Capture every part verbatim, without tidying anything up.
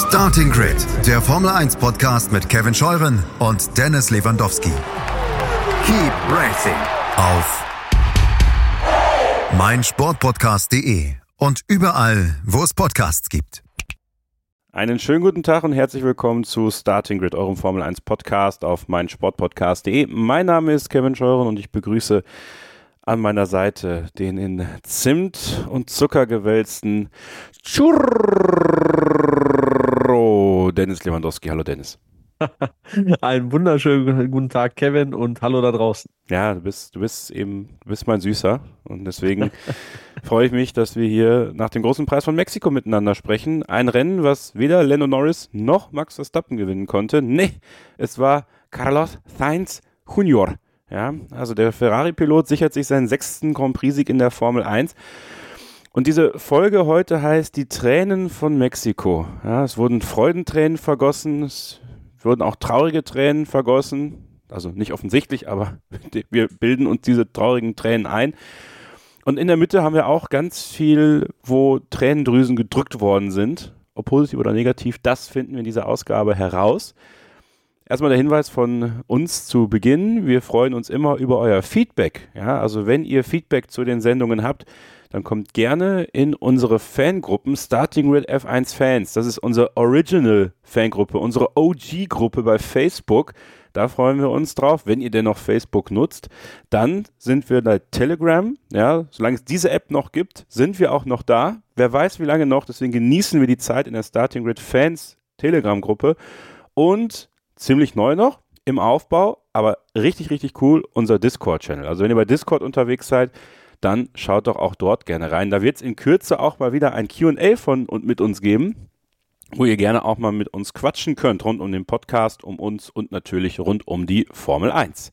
Starting Grid, der Formel eins Podcast mit Kevin Scheuren und Dennis Lewandowski. Keep racing auf meinsportpodcast punkt de und überall, wo es Podcasts gibt. Einen schönen guten Tag und herzlich willkommen zu Starting Grid, eurem Formel eins Podcast auf meinsportpodcast punkt de. Mein Name ist Kevin Scheuren und ich begrüße an meiner Seite den in Zimt und Zucker gewälzten Churro Dennis Lewandowski. Hallo Dennis. Einen wunderschönen guten Tag, Kevin, und hallo da draußen. Ja, du bist, du bist eben, du bist mein Süßer und deswegen freue ich mich, dass wir hier nach dem großen Preis von Mexiko miteinander sprechen. Ein Rennen, was weder Lando Norris noch Max Verstappen gewinnen konnte. Nee, es war Carlos Sainz Junior. Ja, also der Ferrari-Pilot sichert sich seinen sechsten Grand Prix-Sieg in der Formel eins. Und diese Folge heute heißt die Tränen von Mexiko. Ja, es wurden Freudentränen vergossen, es wurden auch traurige Tränen vergossen. Also nicht offensichtlich, aber wir bilden uns diese traurigen Tränen ein. Und in der Mitte haben wir auch ganz viel, wo Tränendrüsen gedrückt worden sind. Ob positiv oder negativ, das finden wir in dieser Ausgabe heraus. Erstmal der Hinweis von uns zu Beginn. Wir freuen uns immer über euer Feedback. Ja, also wenn ihr Feedback zu den Sendungen habt, dann kommt gerne in unsere Fangruppen Starting Grid F eins Fans. Das ist unsere Original-Fangruppe, unsere O G-Gruppe bei Facebook. Da freuen wir uns drauf, wenn ihr denn noch Facebook nutzt. Dann sind wir bei Telegram. Ja, solange es diese App noch gibt, sind wir auch noch da. Wer weiß, wie lange noch. Deswegen genießen wir die Zeit in der Starting Grid Fans Telegram-Gruppe. Und ziemlich neu noch im Aufbau, aber richtig, richtig cool, unser Discord-Channel. Also wenn ihr bei Discord unterwegs seid, dann schaut doch auch dort gerne rein. Da wird es in Kürze auch mal wieder ein Q und A von und mit uns geben, wo ihr gerne auch mal mit uns quatschen könnt, rund um den Podcast, um uns und natürlich rund um die Formel eins.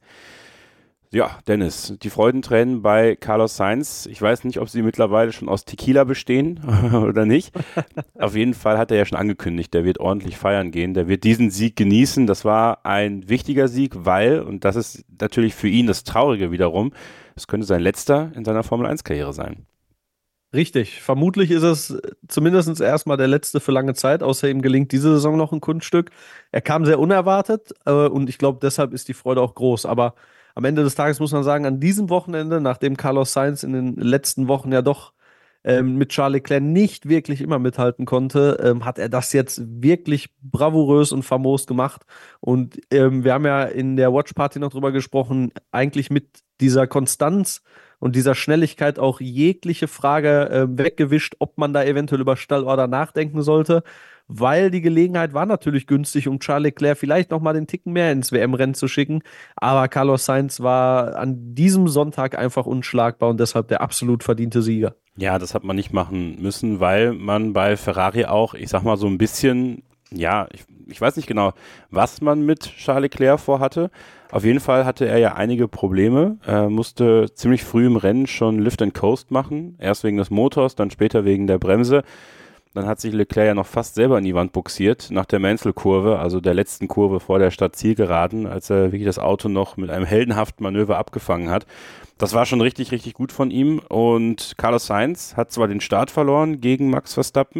Ja, Dennis, die Freudentränen bei Carlos Sainz, ich weiß nicht, ob sie mittlerweile schon aus Tequila bestehen oder nicht. Auf jeden Fall hat er ja schon angekündigt, der wird ordentlich feiern gehen, der wird diesen Sieg genießen. Das war ein wichtiger Sieg, weil, und das ist natürlich für ihn das Traurige wiederum, es könnte sein letzter in seiner Formel eins Karriere sein. Richtig, vermutlich ist es zumindest erstmal der letzte für lange Zeit, außer ihm gelingt diese Saison noch ein Kunststück. Er kam sehr unerwartet äh, und ich glaube, deshalb ist die Freude auch groß, aber am Ende des Tages muss man sagen, an diesem Wochenende, nachdem Carlos Sainz in den letzten Wochen ja doch ähm, mit Charles Leclerc nicht wirklich immer mithalten konnte, ähm, hat er das jetzt wirklich bravourös und famos gemacht. Und ähm, wir haben ja in der Watch Party noch drüber gesprochen, eigentlich mit dieser Konstanz und dieser Schnelligkeit auch jegliche Frage äh, weggewischt, ob man da eventuell über Stallorder nachdenken sollte. Weil die Gelegenheit war natürlich günstig, um Charles Leclerc vielleicht nochmal den Ticken mehr ins W M-Rennen zu schicken. Aber Carlos Sainz war an diesem Sonntag einfach unschlagbar und deshalb der absolut verdiente Sieger. Ja, das hat man nicht machen müssen, weil man bei Ferrari auch, ich sag mal so ein bisschen, ja, ich, ich weiß nicht genau, was man mit Charles Leclerc vorhatte. Auf jeden Fall hatte er ja einige Probleme. Er musste ziemlich früh im Rennen schon Lift and Coast machen. Erst wegen des Motors, dann später wegen der Bremse. Dann hat sich Leclerc ja noch fast selber in die Wand buxiert, nach der Mansell-Kurve, also der letzten Kurve vor der Stadtzielgeraden, als er wirklich das Auto noch mit einem heldenhaften Manöver abgefangen hat. Das war schon richtig, richtig gut von ihm. Und Carlos Sainz hat zwar den Start verloren gegen Max Verstappen,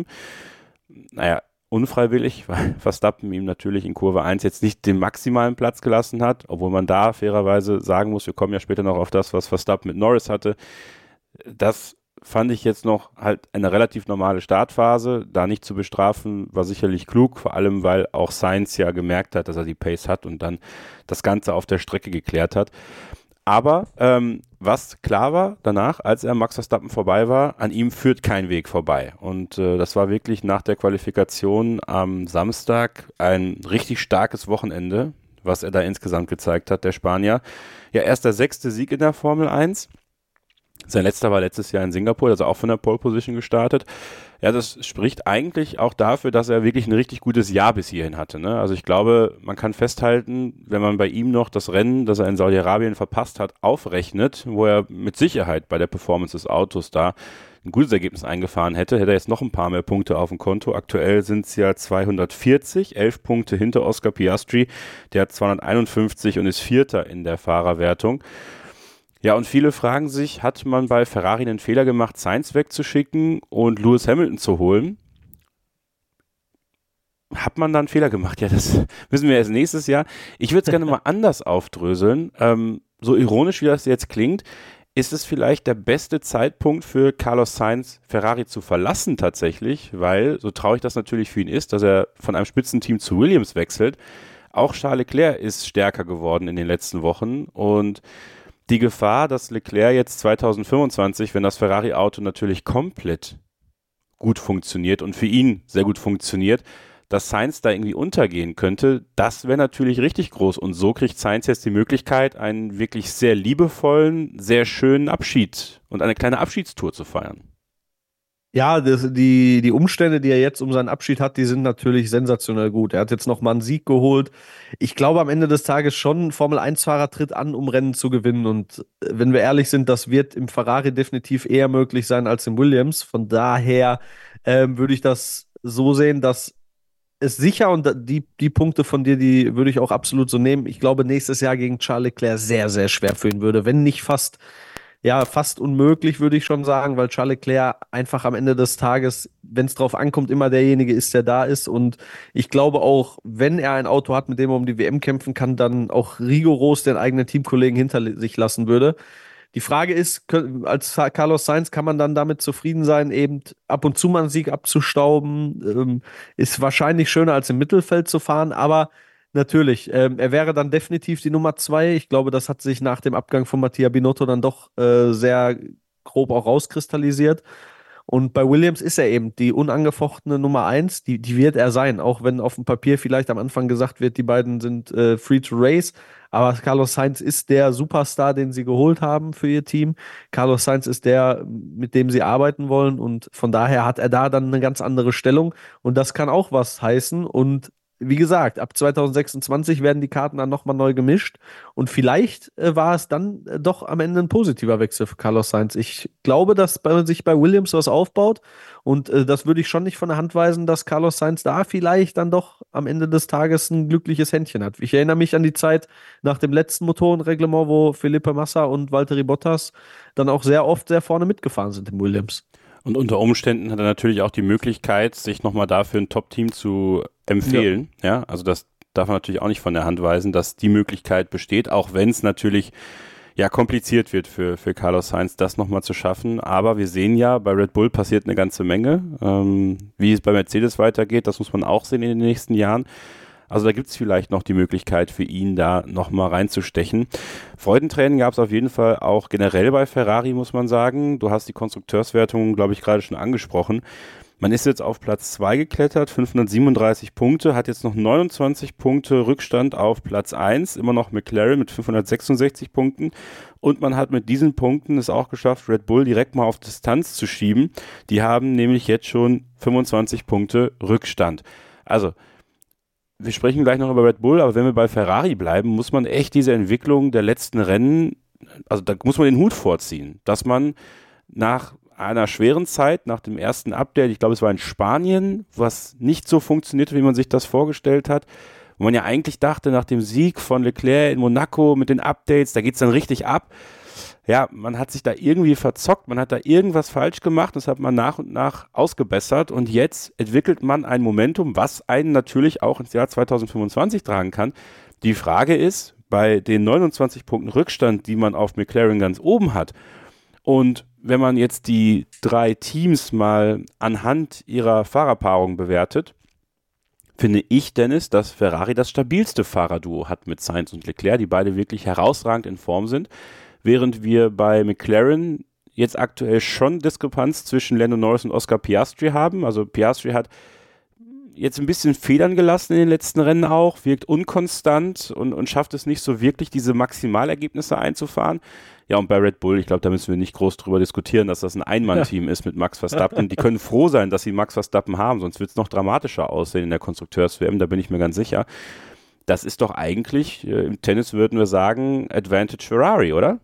naja, unfreiwillig, weil Verstappen ihm natürlich in Kurve eins jetzt nicht den maximalen Platz gelassen hat, obwohl man da fairerweise sagen muss, wir kommen ja später noch auf das, was Verstappen mit Norris hatte. Das fand ich jetzt noch halt eine relativ normale Startphase. Da nicht zu bestrafen, war sicherlich klug, vor allem, weil auch Sainz ja gemerkt hat, dass er die Pace hat und dann das Ganze auf der Strecke geklärt hat. Aber ähm, was klar war danach, als er Max Verstappen vorbei war, an ihm führt kein Weg vorbei. Und äh, das war wirklich nach der Qualifikation am Samstag ein richtig starkes Wochenende, was er da insgesamt gezeigt hat, der Spanier. Ja, erst der sechste Sieg in der Formel eins. Sein letzter war letztes Jahr in Singapur, also auch von der Pole Position gestartet. Ja, das spricht eigentlich auch dafür, dass er wirklich ein richtig gutes Jahr bis hierhin hatte, ne? Also ich glaube, man kann festhalten, wenn man bei ihm noch das Rennen, das er in Saudi-Arabien verpasst hat, aufrechnet, wo er mit Sicherheit bei der Performance des Autos da ein gutes Ergebnis eingefahren hätte, hätte er jetzt noch ein paar mehr Punkte auf dem Konto. Aktuell sind es ja zweihundertvierzig, elf Punkte hinter Oscar Piastri. Der hat zweihunderteinundfünfzig und ist Vierter in der Fahrerwertung. Ja, und viele fragen sich, hat man bei Ferrari einen Fehler gemacht, Sainz wegzuschicken und Lewis Hamilton zu holen? hat man da einen Fehler gemacht? Ja, das müssen wir erst nächstes Jahr. Ich würde es gerne mal anders aufdröseln. Ähm, so ironisch, wie das jetzt klingt, ist es vielleicht der beste Zeitpunkt für Carlos Sainz, Ferrari zu verlassen tatsächlich, weil, so traurig das natürlich für ihn ist, dass er von einem Spitzenteam zu Williams wechselt, auch Charles Leclerc ist stärker geworden in den letzten Wochen und die Gefahr, dass Leclerc jetzt zwanzig fünfundzwanzig, wenn das Ferrari-Auto natürlich komplett gut funktioniert und für ihn sehr gut funktioniert, dass Sainz da irgendwie untergehen könnte, das wäre natürlich richtig groß. Und so kriegt Sainz jetzt die Möglichkeit, einen wirklich sehr liebevollen, sehr schönen Abschied und eine kleine Abschiedstour zu feiern. Ja, das, die, die Umstände, die er jetzt um seinen Abschied hat, die sind natürlich sensationell gut. Er hat jetzt nochmal einen Sieg geholt. Ich glaube, am Ende des Tages schon, Formel eins Fahrer tritt an, um Rennen zu gewinnen. Und wenn wir ehrlich sind, das wird im Ferrari definitiv eher möglich sein als im Williams. Von daher ähm, würde ich das so sehen, dass es sicher, und die, die Punkte von dir, die würde ich auch absolut so nehmen. Ich glaube, nächstes Jahr gegen Charles Leclerc sehr, sehr schwer für ihn würde, wenn nicht fast, ja, fast unmöglich, würde ich schon sagen, weil Charles Leclerc einfach am Ende des Tages, wenn es drauf ankommt, immer derjenige ist, der da ist. Und ich glaube auch, wenn er ein Auto hat, mit dem er um die W M kämpfen kann, dann auch rigoros den eigenen Teamkollegen hinter sich lassen würde. Die Frage ist, als Carlos Sainz kann man dann damit zufrieden sein, eben ab und zu mal einen Sieg abzustauben, ähm, ist wahrscheinlich schöner als im Mittelfeld zu fahren, aber natürlich, ähm, er wäre dann definitiv die Nummer zwei. Ich glaube, das hat sich nach dem Abgang von Mattia Binotto dann doch äh, sehr grob auch rauskristallisiert. Und bei Williams ist er eben die unangefochtene Nummer eins, die, die wird er sein, auch wenn auf dem Papier vielleicht am Anfang gesagt wird, die beiden sind äh, free to race. Aber Carlos Sainz ist der Superstar, den sie geholt haben für ihr Team. Carlos Sainz ist der, mit dem sie arbeiten wollen. Und von daher hat er da dann eine ganz andere Stellung. Und das kann auch was heißen. Und wie gesagt, ab zwanzig sechsundzwanzig werden die Karten dann nochmal neu gemischt. Und vielleicht äh, war es dann äh, doch am Ende ein positiver Wechsel für Carlos Sainz. Ich glaube, dass bei, sich bei Williams was aufbaut. Und äh, das würde ich schon nicht von der Hand weisen, dass Carlos Sainz da vielleicht dann doch am Ende des Tages ein glückliches Händchen hat. Ich erinnere mich an die Zeit nach dem letzten Motorenreglement, wo Felipe Massa und Valtteri Bottas dann auch sehr oft sehr vorne mitgefahren sind im Williams. Und unter Umständen hat er natürlich auch die Möglichkeit, sich nochmal dafür ein Top-Team zu empfehlen. Ja. ja, also das darf man natürlich auch nicht von der Hand weisen, dass die Möglichkeit besteht, auch wenn es natürlich ja kompliziert wird für, für Carlos Sainz, das nochmal zu schaffen. Aber wir sehen ja, bei Red Bull passiert eine ganze Menge. Ähm, wie es bei Mercedes weitergeht, das muss man auch sehen in den nächsten Jahren. Also da gibt es vielleicht noch die Möglichkeit für ihn, da nochmal reinzustechen. Freudentränen gab es auf jeden Fall auch generell bei Ferrari, muss man sagen. Du hast die Konstrukteurswertung, glaube ich, gerade schon angesprochen. Man ist jetzt auf Platz zwei geklettert, fünfhundertsiebenunddreißig Punkte, hat jetzt noch neunundzwanzig Punkte Rückstand auf Platz eins, immer noch McLaren mit fünfhundertsechsundsechzig Punkten. Und man hat mit diesen Punkten es auch geschafft, Red Bull direkt mal auf Distanz zu schieben. Die haben nämlich jetzt schon fünfundzwanzig Punkte Rückstand. Also, wir sprechen gleich noch über Red Bull, aber wenn wir bei Ferrari bleiben, muss man echt diese Entwicklung der letzten Rennen, also da muss man den Hut vorziehen, dass man nach einer schweren Zeit, nach dem ersten Update, ich glaube es war in Spanien, was nicht so funktionierte, wie man sich das vorgestellt hat, wo man ja eigentlich dachte, nach dem Sieg von Leclerc in Monaco mit den Updates, da geht es dann richtig ab. Ja, man hat sich da irgendwie verzockt, man hat da irgendwas falsch gemacht, das hat man nach und nach ausgebessert und jetzt entwickelt man ein Momentum, was einen natürlich auch ins Jahr zwanzig fünfundzwanzig tragen kann. Die Frage ist, bei den neunundzwanzig Punkten Rückstand, die man auf McLaren ganz oben hat und wenn man jetzt die drei Teams mal anhand ihrer Fahrerpaarung bewertet, finde ich, Dennis, dass Ferrari das stabilste Fahrerduo hat mit Sainz und Leclerc, die beide wirklich herausragend in Form sind. Während wir bei McLaren jetzt aktuell schon Diskrepanz zwischen Lando Norris und Oscar Piastri haben. Also Piastri hat jetzt ein bisschen Federn gelassen in den letzten Rennen auch, wirkt unkonstant und, und schafft es nicht so wirklich, diese Maximalergebnisse einzufahren. Ja, und bei Red Bull, ich glaube, da müssen wir nicht groß drüber diskutieren, dass das ein Ein-Mann-Team ja. ist mit Max Verstappen. Die können froh sein, dass sie Max Verstappen haben, sonst wird es noch dramatischer aussehen in der Konstrukteurs-W M, da bin ich mir ganz sicher. Das ist doch eigentlich, äh, im Tennis würden wir sagen, Advantage Ferrari, oder?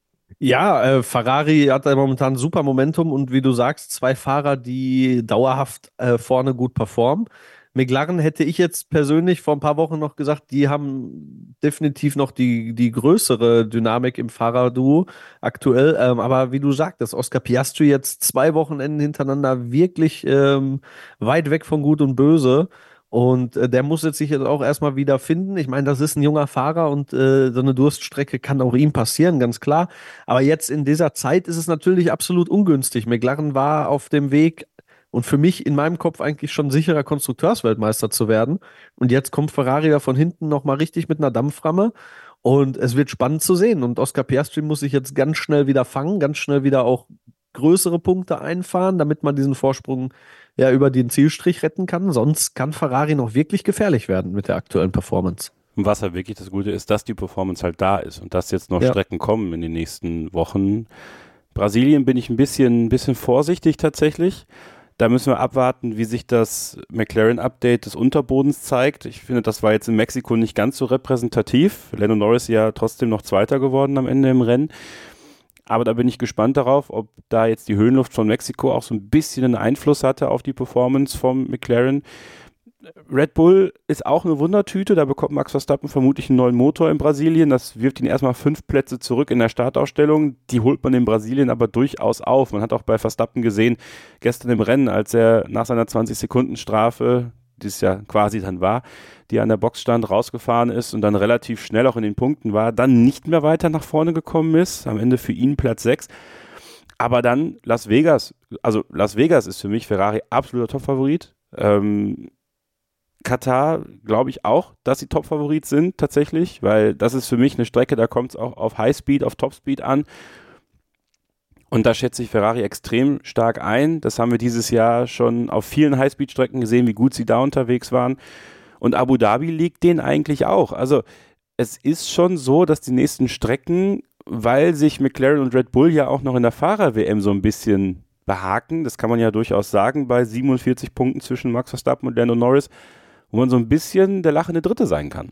Ja, äh, Ferrari hat da momentan super Momentum und wie du sagst, zwei Fahrer, die dauerhaft äh, vorne gut performen. McLaren hätte ich jetzt persönlich vor ein paar Wochen noch gesagt, die haben definitiv noch die, die größere Dynamik im Fahrerduo aktuell. Ähm, aber wie du sagtest, Oscar Piastri jetzt zwei Wochenenden hintereinander wirklich ähm, weit weg von Gut und Böse. Und äh, der muss jetzt sich jetzt auch erstmal wieder finden. Ich meine, das ist ein junger Fahrer und äh, so eine Durststrecke kann auch ihm passieren, ganz klar. Aber jetzt in dieser Zeit ist es natürlich absolut ungünstig. McLaren war auf dem Weg und für mich in meinem Kopf eigentlich schon sicherer Konstrukteursweltmeister zu werden. Und jetzt kommt Ferrari da von hinten nochmal richtig mit einer Dampframme. Und es wird spannend zu sehen. Und Oscar Piastri muss sich jetzt ganz schnell wieder fangen, ganz schnell wieder auch größere Punkte einfahren, damit man diesen Vorsprung ja über den Zielstrich retten kann. Sonst kann Ferrari noch wirklich gefährlich werden mit der aktuellen Performance. Und was halt wirklich das Gute ist, dass die Performance halt da ist und dass jetzt noch Ja. Strecken kommen in den nächsten Wochen. Brasilien bin ich ein bisschen, ein bisschen vorsichtig tatsächlich. Da müssen wir abwarten, wie sich das McLaren-Update des Unterbodens zeigt. Ich finde, das war jetzt in Mexiko nicht ganz so repräsentativ. Lando Norris ja trotzdem noch Zweiter geworden am Ende im Rennen. Aber da bin ich gespannt darauf, ob da jetzt die Höhenluft von Mexiko auch so ein bisschen einen Einfluss hatte auf die Performance vom McLaren. Red Bull ist auch eine Wundertüte, da bekommt Max Verstappen vermutlich einen neuen Motor in Brasilien, das wirft ihn erstmal fünf Plätze zurück in der Startausstellung, die holt man in Brasilien aber durchaus auf. Man hat auch bei Verstappen gesehen, gestern im Rennen, als er nach seiner zwanzig-Sekunden-Strafe, die es ja quasi dann war, die an der Box stand, rausgefahren ist und dann relativ schnell auch in den Punkten war, dann nicht mehr weiter nach vorne gekommen ist, am Ende für ihn Platz sechs. Aber dann Las Vegas, also Las Vegas ist für mich Ferrari absoluter Topfavorit. Ähm, Katar glaube ich auch, dass sie Topfavorit sind tatsächlich, weil das ist für mich eine Strecke, da kommt es auch auf Highspeed, auf Topspeed an. Und da schätze ich Ferrari extrem stark ein. Das haben wir dieses Jahr schon auf vielen Highspeed-Strecken gesehen, wie gut sie da unterwegs waren. Und Abu Dhabi liegt denen eigentlich auch. Also es ist schon so, dass die nächsten Strecken, weil sich McLaren und Red Bull ja auch noch in der Fahrer-W M so ein bisschen behaken, das kann man ja durchaus sagen, bei siebenundvierzig Punkten zwischen Max Verstappen und Lando Norris, wo man so ein bisschen der lachende Dritte sein kann.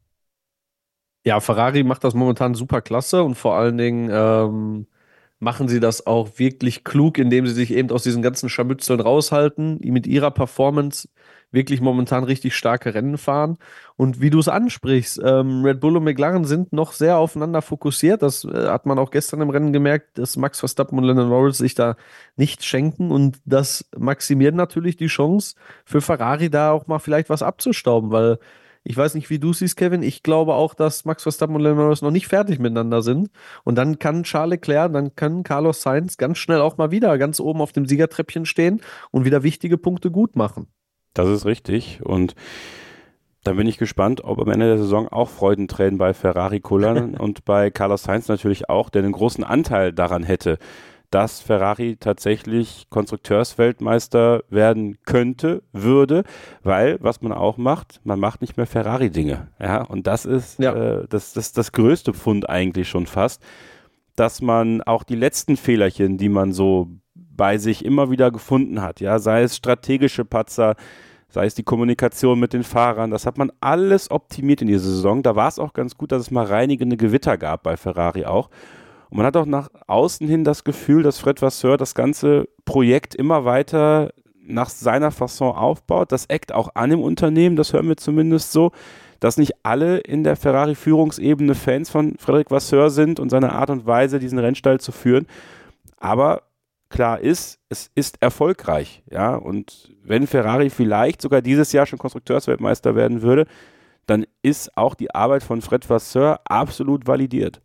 Ja, Ferrari macht das momentan super klasse und vor allen Dingen ähm, machen sie das auch wirklich klug, indem sie sich eben aus diesen ganzen Scharmützeln raushalten, die mit ihrer Performance wirklich momentan richtig starke Rennen fahren. Und wie du es ansprichst, ähm, Red Bull und McLaren sind noch sehr aufeinander fokussiert. Das äh, hat man auch gestern im Rennen gemerkt, dass Max Verstappen und Lando Norris sich da nichts schenken. Und das maximiert natürlich die Chance für Ferrari, da auch mal vielleicht was abzustauben, weil ich weiß nicht, wie du siehst, Kevin. Ich glaube auch, dass Max Verstappen und Lando Norris noch nicht fertig miteinander sind. Und dann kann Charles Leclerc, dann kann Carlos Sainz ganz schnell auch mal wieder ganz oben auf dem Siegertreppchen stehen und wieder wichtige Punkte gut machen. Das ist richtig. Und dann bin ich gespannt, ob am Ende der Saison auch Freudentränen bei Ferrari kullern und bei Carlos Sainz natürlich auch, der einen großen Anteil daran hätte, dass Ferrari tatsächlich Konstrukteursweltmeister werden könnte, würde, weil, was man auch macht, man macht nicht mehr Ferrari-Dinge. Ja, und das ist Ja. äh, das, das, das größte Pfund eigentlich schon fast, dass man auch die letzten Fehlerchen, die man so bei sich immer wieder gefunden hat, ja, sei es strategische Patzer, sei es die Kommunikation mit den Fahrern, das hat man alles optimiert in dieser Saison. Da war es auch ganz gut, dass es mal reinigende Gewitter gab bei Ferrari auch. Und man hat auch nach außen hin das Gefühl, dass Fred Vasseur das ganze Projekt immer weiter nach seiner Fasson aufbaut. Das eckt auch an im Unternehmen, das hören wir zumindest so, dass nicht alle in der Ferrari-Führungsebene Fans von Frédéric Vasseur sind und seiner Art und Weise, diesen Rennstall zu führen. Aber klar ist, es ist erfolgreich. Ja? Und wenn Ferrari vielleicht sogar dieses Jahr schon Konstrukteursweltmeister werden würde, dann ist auch die Arbeit von Fred Vasseur absolut validiert.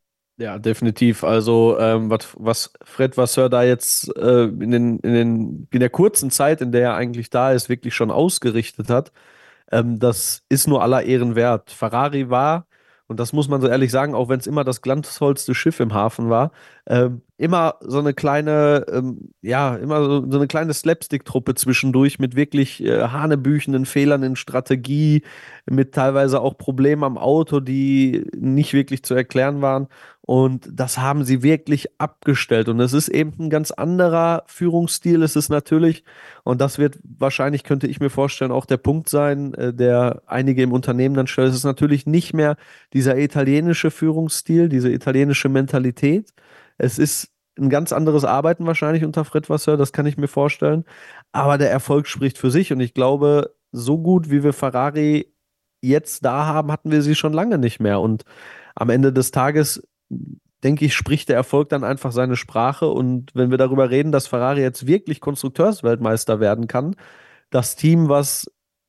Ja, definitiv. Also, ähm, was, was Fred Vasseur da jetzt äh, in, den, in, den, in der kurzen Zeit, in der er eigentlich da ist, wirklich schon ausgerichtet hat, ähm, das ist nur aller Ehren wert. Ferrari war, und das muss man so ehrlich sagen, auch wenn es immer das glanzvollste Schiff im Hafen war, ähm, immer so eine kleine, ähm, ja, immer so, so eine kleine Slapstick-Truppe zwischendurch mit wirklich äh, hanebüchenden Fehlern in Strategie, mit teilweise auch Problemen am Auto, die nicht wirklich zu erklären waren. Und das haben sie wirklich abgestellt. Und es ist eben ein ganz anderer Führungsstil. Es ist natürlich, und das wird wahrscheinlich, könnte ich mir vorstellen, auch der Punkt sein, äh, der einige im Unternehmen dann stellen. Es ist natürlich nicht mehr dieser italienische Führungsstil, diese italienische Mentalität. Es ist ein ganz anderes Arbeiten wahrscheinlich unter Fred Vasseur, das kann ich mir vorstellen. Aber der Erfolg spricht für sich. Und ich glaube, so gut wie wir Ferrari jetzt da haben, hatten wir sie schon lange nicht mehr. Und am Ende des Tages, denke ich, spricht der Erfolg dann einfach seine Sprache. Und wenn wir darüber reden, dass Ferrari jetzt wirklich Konstrukteursweltmeister werden kann, das Team, was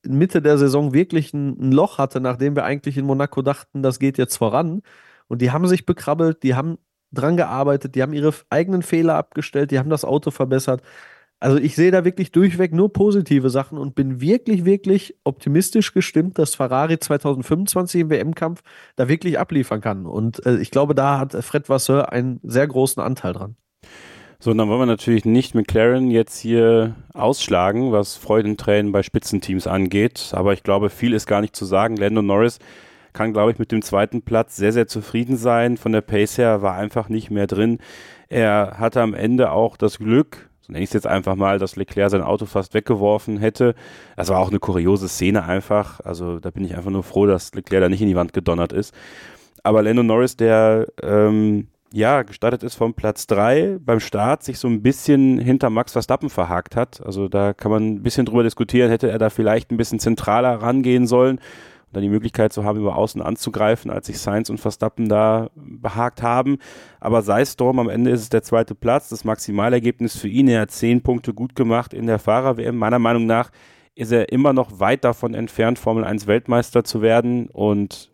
Mitte der Saison wirklich ein, ein Loch hatte, nachdem wir eigentlich in Monaco dachten, das geht jetzt voran. Und die haben sich bekrabbelt, die haben dran gearbeitet, die haben ihre eigenen Fehler abgestellt, die haben das Auto verbessert. Also ich sehe da wirklich durchweg nur positive Sachen und bin wirklich, wirklich optimistisch gestimmt, dass Ferrari zwanzig fünfundzwanzig im W M-Kampf da wirklich abliefern kann. Und äh, ich glaube, da hat Fred Vasseur einen sehr großen Anteil dran. So, und dann wollen wir natürlich nicht McLaren jetzt hier ausschlagen, was Freudentränen bei Spitzenteams angeht. Aber ich glaube, viel ist gar nicht zu sagen. Lando Norris kann, glaube ich, mit dem zweiten Platz sehr, sehr zufrieden sein. Von der Pace her war einfach nicht mehr drin. Er hatte am Ende auch das Glück, so nenne ich es jetzt einfach mal, dass Leclerc sein Auto fast weggeworfen hätte. Das war auch eine kuriose Szene einfach. Also da bin ich einfach nur froh, dass Leclerc da nicht in die Wand gedonnert ist. Aber Lando Norris, der ähm, ja gestartet ist vom Platz drei, beim Start sich so ein bisschen hinter Max Verstappen verhakt hat. Also da kann man ein bisschen drüber diskutieren, hätte er da vielleicht ein bisschen zentraler rangehen sollen, dann die Möglichkeit zu haben, über außen anzugreifen, als sich Sainz und Verstappen da behagt haben. Aber sei es drum, am Ende ist es der zweite Platz, das Maximalergebnis für ihn. Er hat zehn Punkte gut gemacht in der Fahrer-W M. Meiner Meinung nach ist er immer noch weit davon entfernt, Formel eins Weltmeister zu werden. Und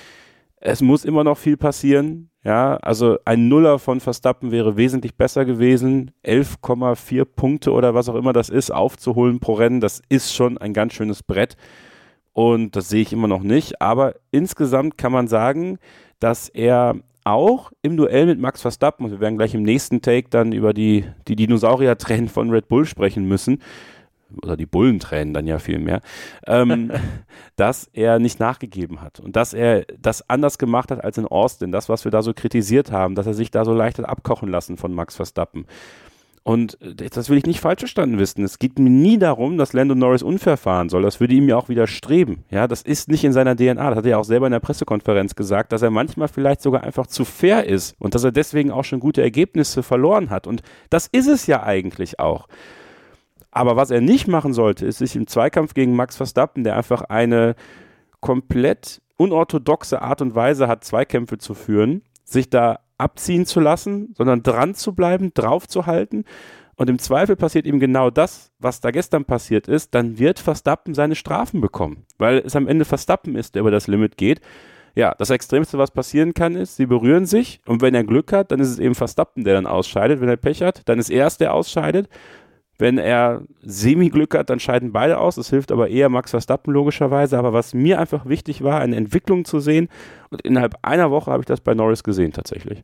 es muss immer noch viel passieren. Ja, also ein Nuller von Verstappen wäre wesentlich besser gewesen. elf Komma vier Punkte oder was auch immer das ist, aufzuholen pro Rennen, das ist schon ein ganz schönes Brett. Und das sehe ich immer noch nicht, aber insgesamt kann man sagen, dass er auch im Duell mit Max Verstappen, und wir werden gleich im nächsten Take dann über die, die Dinosaurier-Tränen von Red Bull sprechen müssen, oder die Bullentränen dann ja viel mehr, ähm, dass er nicht nachgegeben hat und dass er das anders gemacht hat als in Austin, das, was wir da so kritisiert haben, dass er sich da so leicht hat abkochen lassen von Max Verstappen. Und das will ich nicht falsch verstanden wissen. Es geht mir nie darum, dass Lando Norris unfair fahren soll. Das würde ihm ja auch widerstreben. Ja, das ist nicht in seiner D N A. Das hat er ja auch selber in der Pressekonferenz gesagt, dass er manchmal vielleicht sogar einfach zu fair ist und dass er deswegen auch schon gute Ergebnisse verloren hat. Und das ist es ja eigentlich auch. Aber was er nicht machen sollte, ist sich im Zweikampf gegen Max Verstappen, der einfach eine komplett unorthodoxe Art und Weise hat, Zweikämpfe zu führen, sich da abziehen zu lassen, sondern dran zu bleiben, drauf zu halten. Und im Zweifel passiert ihm genau das, was da gestern passiert ist, dann wird Verstappen seine Strafen bekommen, weil es am Ende Verstappen ist, der über das Limit geht. Ja, das Extremste, was passieren kann, ist, sie berühren sich und wenn er Glück hat, dann ist es eben Verstappen, der dann ausscheidet. Wenn er Pech hat, dann ist er es, der ausscheidet. Wenn er Semi-Glück hat, dann scheiden beide aus. Das hilft aber eher Max Verstappen logischerweise. Aber was mir einfach wichtig war, eine Entwicklung zu sehen. Und innerhalb einer Woche habe ich das bei Norris gesehen tatsächlich.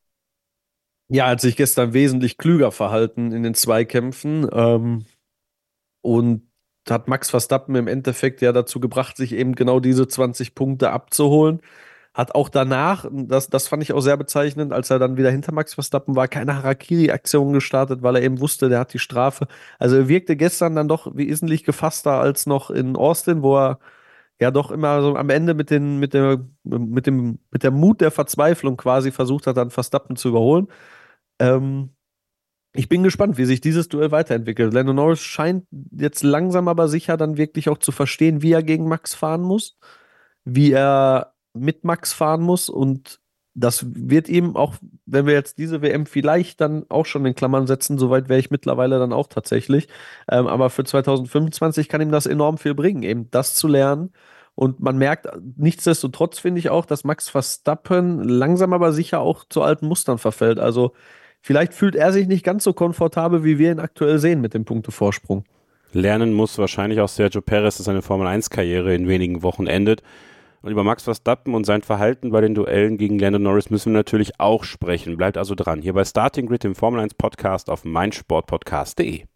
Ja, hat sich gestern wesentlich klüger verhalten in den Zweikämpfen. Ähm, und hat Max Verstappen im Endeffekt ja dazu gebracht, sich eben genau diese zwanzig Punkte abzuholen. Hat auch danach, das, das fand ich auch sehr bezeichnend, als er dann wieder hinter Max Verstappen war, keine Harakiri-Aktion gestartet, weil er eben wusste, der hat die Strafe. Also er wirkte gestern dann doch wesentlich gefasster als noch in Austin, wo er ja doch immer so am Ende mit, den, mit, der, mit, dem, mit der Mut der Verzweiflung quasi versucht hat, dann Verstappen zu überholen. Ähm, ich bin gespannt, wie sich dieses Duell weiterentwickelt. Lando Norris scheint jetzt langsam aber sicher dann wirklich auch zu verstehen, wie er gegen Max fahren muss, wie er mit Max fahren muss und das wird ihm auch, wenn wir jetzt diese W M vielleicht dann auch schon in Klammern setzen, soweit wäre ich mittlerweile dann auch tatsächlich, ähm, aber für zwanzig fünfundzwanzig kann ihm das enorm viel bringen, eben das zu lernen und man merkt nichtsdestotrotz, finde ich auch, dass Max Verstappen langsam aber sicher auch zu alten Mustern verfällt, also vielleicht fühlt er sich nicht ganz so komfortabel, wie wir ihn aktuell sehen mit dem Punktevorsprung. Lernen muss wahrscheinlich auch Sergio Perez, dass seine Formel eins Karriere in wenigen Wochen endet. Und über Max Verstappen und sein Verhalten bei den Duellen gegen Lando Norris müssen wir natürlich auch sprechen. Bleibt also dran. Hier bei Starting Grid, dem Formel eins Podcast auf meinsportpodcast punkt de.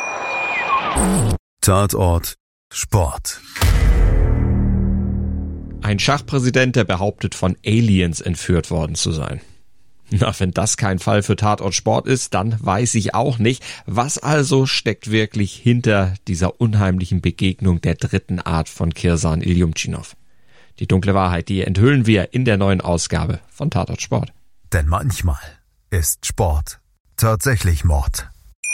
Tatort Sport. Ein Schachpräsident, der behauptet, von Aliens entführt worden zu sein. Na, wenn das kein Fall für Tatort Sport ist, dann weiß ich auch nicht. Was also steckt wirklich hinter dieser unheimlichen Begegnung der dritten Art von Kirsan Iljumtschinov? Die dunkle Wahrheit, die enthüllen wir in der neuen Ausgabe von Tatort Sport. Denn manchmal ist Sport tatsächlich Mord.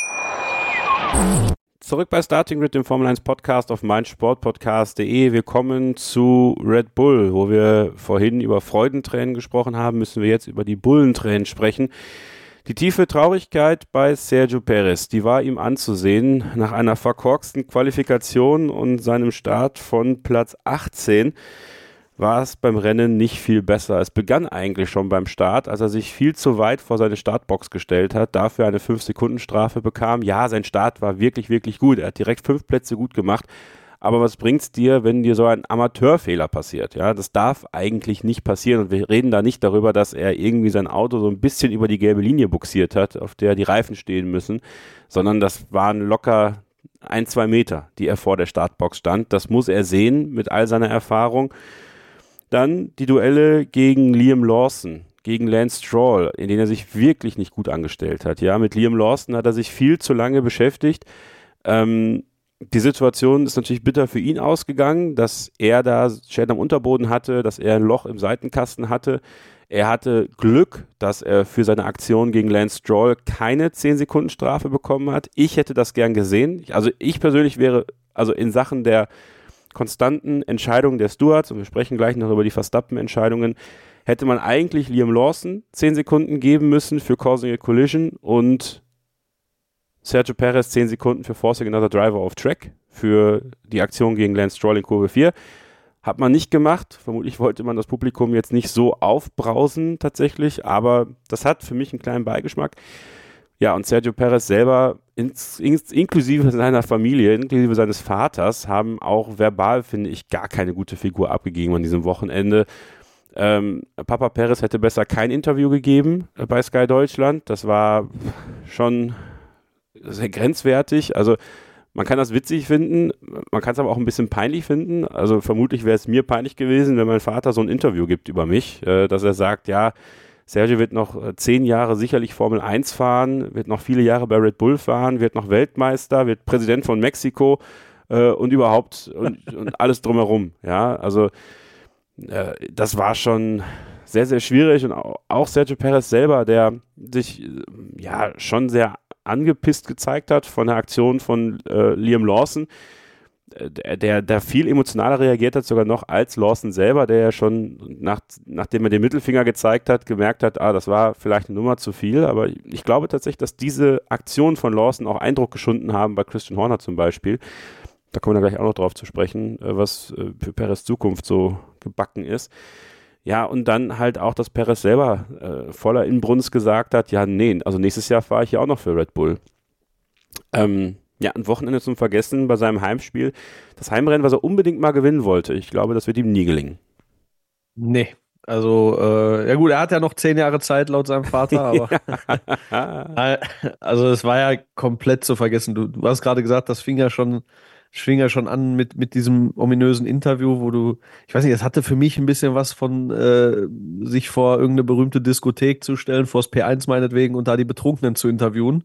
Zurück bei Starting Grid, dem Formel eins Podcast auf meinsportpodcast punkt de. Wir kommen zu Red Bull, wo wir vorhin über Freudentränen gesprochen haben, müssen wir jetzt über die Bullentränen sprechen. Die tiefe Traurigkeit bei Sergio Perez, die war ihm anzusehen nach einer verkorksten Qualifikation und seinem Start von Platz achtzehn. War es beim Rennen nicht viel besser. Es begann eigentlich schon beim Start, als er sich viel zu weit vor seine Startbox gestellt hat, dafür eine fünf Sekunden Strafe bekam. Ja, sein Start war wirklich, wirklich gut. Er hat direkt fünf Plätze gut gemacht. Aber was bringt's dir, wenn dir so ein Amateurfehler passiert? Ja, das darf eigentlich nicht passieren. Und wir reden da nicht darüber, dass er irgendwie sein Auto so ein bisschen über die gelbe Linie buxiert hat, auf der die Reifen stehen müssen, sondern das waren locker ein, zwei Meter, die er vor der Startbox stand. Das muss er sehen mit all seiner Erfahrung. Dann die Duelle gegen Liam Lawson, gegen Lance Stroll, in denen er sich wirklich nicht gut angestellt hat. Ja, mit Liam Lawson hat er sich viel zu lange beschäftigt. Ähm, Die Situation ist natürlich bitter für ihn ausgegangen, dass er da Schäden am Unterboden hatte, dass er ein Loch im Seitenkasten hatte. Er hatte Glück, dass er für seine Aktion gegen Lance Stroll keine zehn Sekunden Strafe bekommen hat. Ich hätte das gern gesehen. Also ich persönlich wäre, also in Sachen der konstanten Entscheidungen der Stewards, und wir sprechen gleich noch über die Verstappen-Entscheidungen, hätte man eigentlich Liam Lawson zehn Sekunden geben müssen für Causing a Collision und Sergio Perez zehn Sekunden für Forcing Another Driver off Track für die Aktion gegen Lance Stroll in Kurve vier. Hat man nicht gemacht. Vermutlich wollte man das Publikum jetzt nicht so aufbrausen tatsächlich, aber das hat für mich einen kleinen Beigeschmack. Ja, und Sergio Perez selber, ins, ins, inklusive seiner Familie, inklusive seines Vaters, haben auch verbal, finde ich, gar keine gute Figur abgegeben an diesem Wochenende. Ähm, Papa Perez hätte besser kein Interview gegeben äh, bei Sky Deutschland. Das war schon sehr grenzwertig. Also man kann das witzig finden, man kann es aber auch ein bisschen peinlich finden. Also vermutlich wäre es mir peinlich gewesen, wenn mein Vater so ein Interview gibt über mich, äh, dass er sagt, ja, Sergio wird noch äh, zehn Jahre sicherlich Formel eins fahren, wird noch viele Jahre bei Red Bull fahren, wird noch Weltmeister, wird Präsident von Mexiko äh, und überhaupt und, und alles drumherum. Ja, also äh, das war schon sehr, sehr schwierig und auch, auch Sergio Perez selber, der sich äh, ja schon sehr angepisst gezeigt hat von der Aktion von äh, Liam Lawson, der, der, der viel emotionaler reagiert hat sogar noch als Lawson selber, der ja schon, nach, nachdem er den Mittelfinger gezeigt hat, gemerkt hat, ah, das war vielleicht eine Nummer zu viel, aber ich glaube tatsächlich, dass diese Aktion von Lawson auch Eindruck geschunden haben bei Christian Horner zum Beispiel. Da kommen wir dann gleich auch noch drauf zu sprechen, was für Perez Zukunft so gebacken ist. Ja, und dann halt auch, dass Perez selber äh, voller Inbrunst gesagt hat, ja, nee, also nächstes Jahr fahre ich ja auch noch für Red Bull. Ähm, ja, ein Wochenende zum Vergessen bei seinem Heimspiel. Das Heimrennen, was er unbedingt mal gewinnen wollte. Ich glaube, das wird ihm nie gelingen. Nee, also, äh, ja gut, er hat ja noch zehn Jahre Zeit laut seinem Vater, aber also es war ja komplett zu vergessen. Du, du hast gerade gesagt, das fing ja schon Ich fing ja schon an mit, mit diesem ominösen Interview, wo du, ich weiß nicht, es hatte für mich ein bisschen was von äh, sich vor irgendeine berühmte Diskothek zu stellen, vors P eins meinetwegen, und da die Betrunkenen zu interviewen.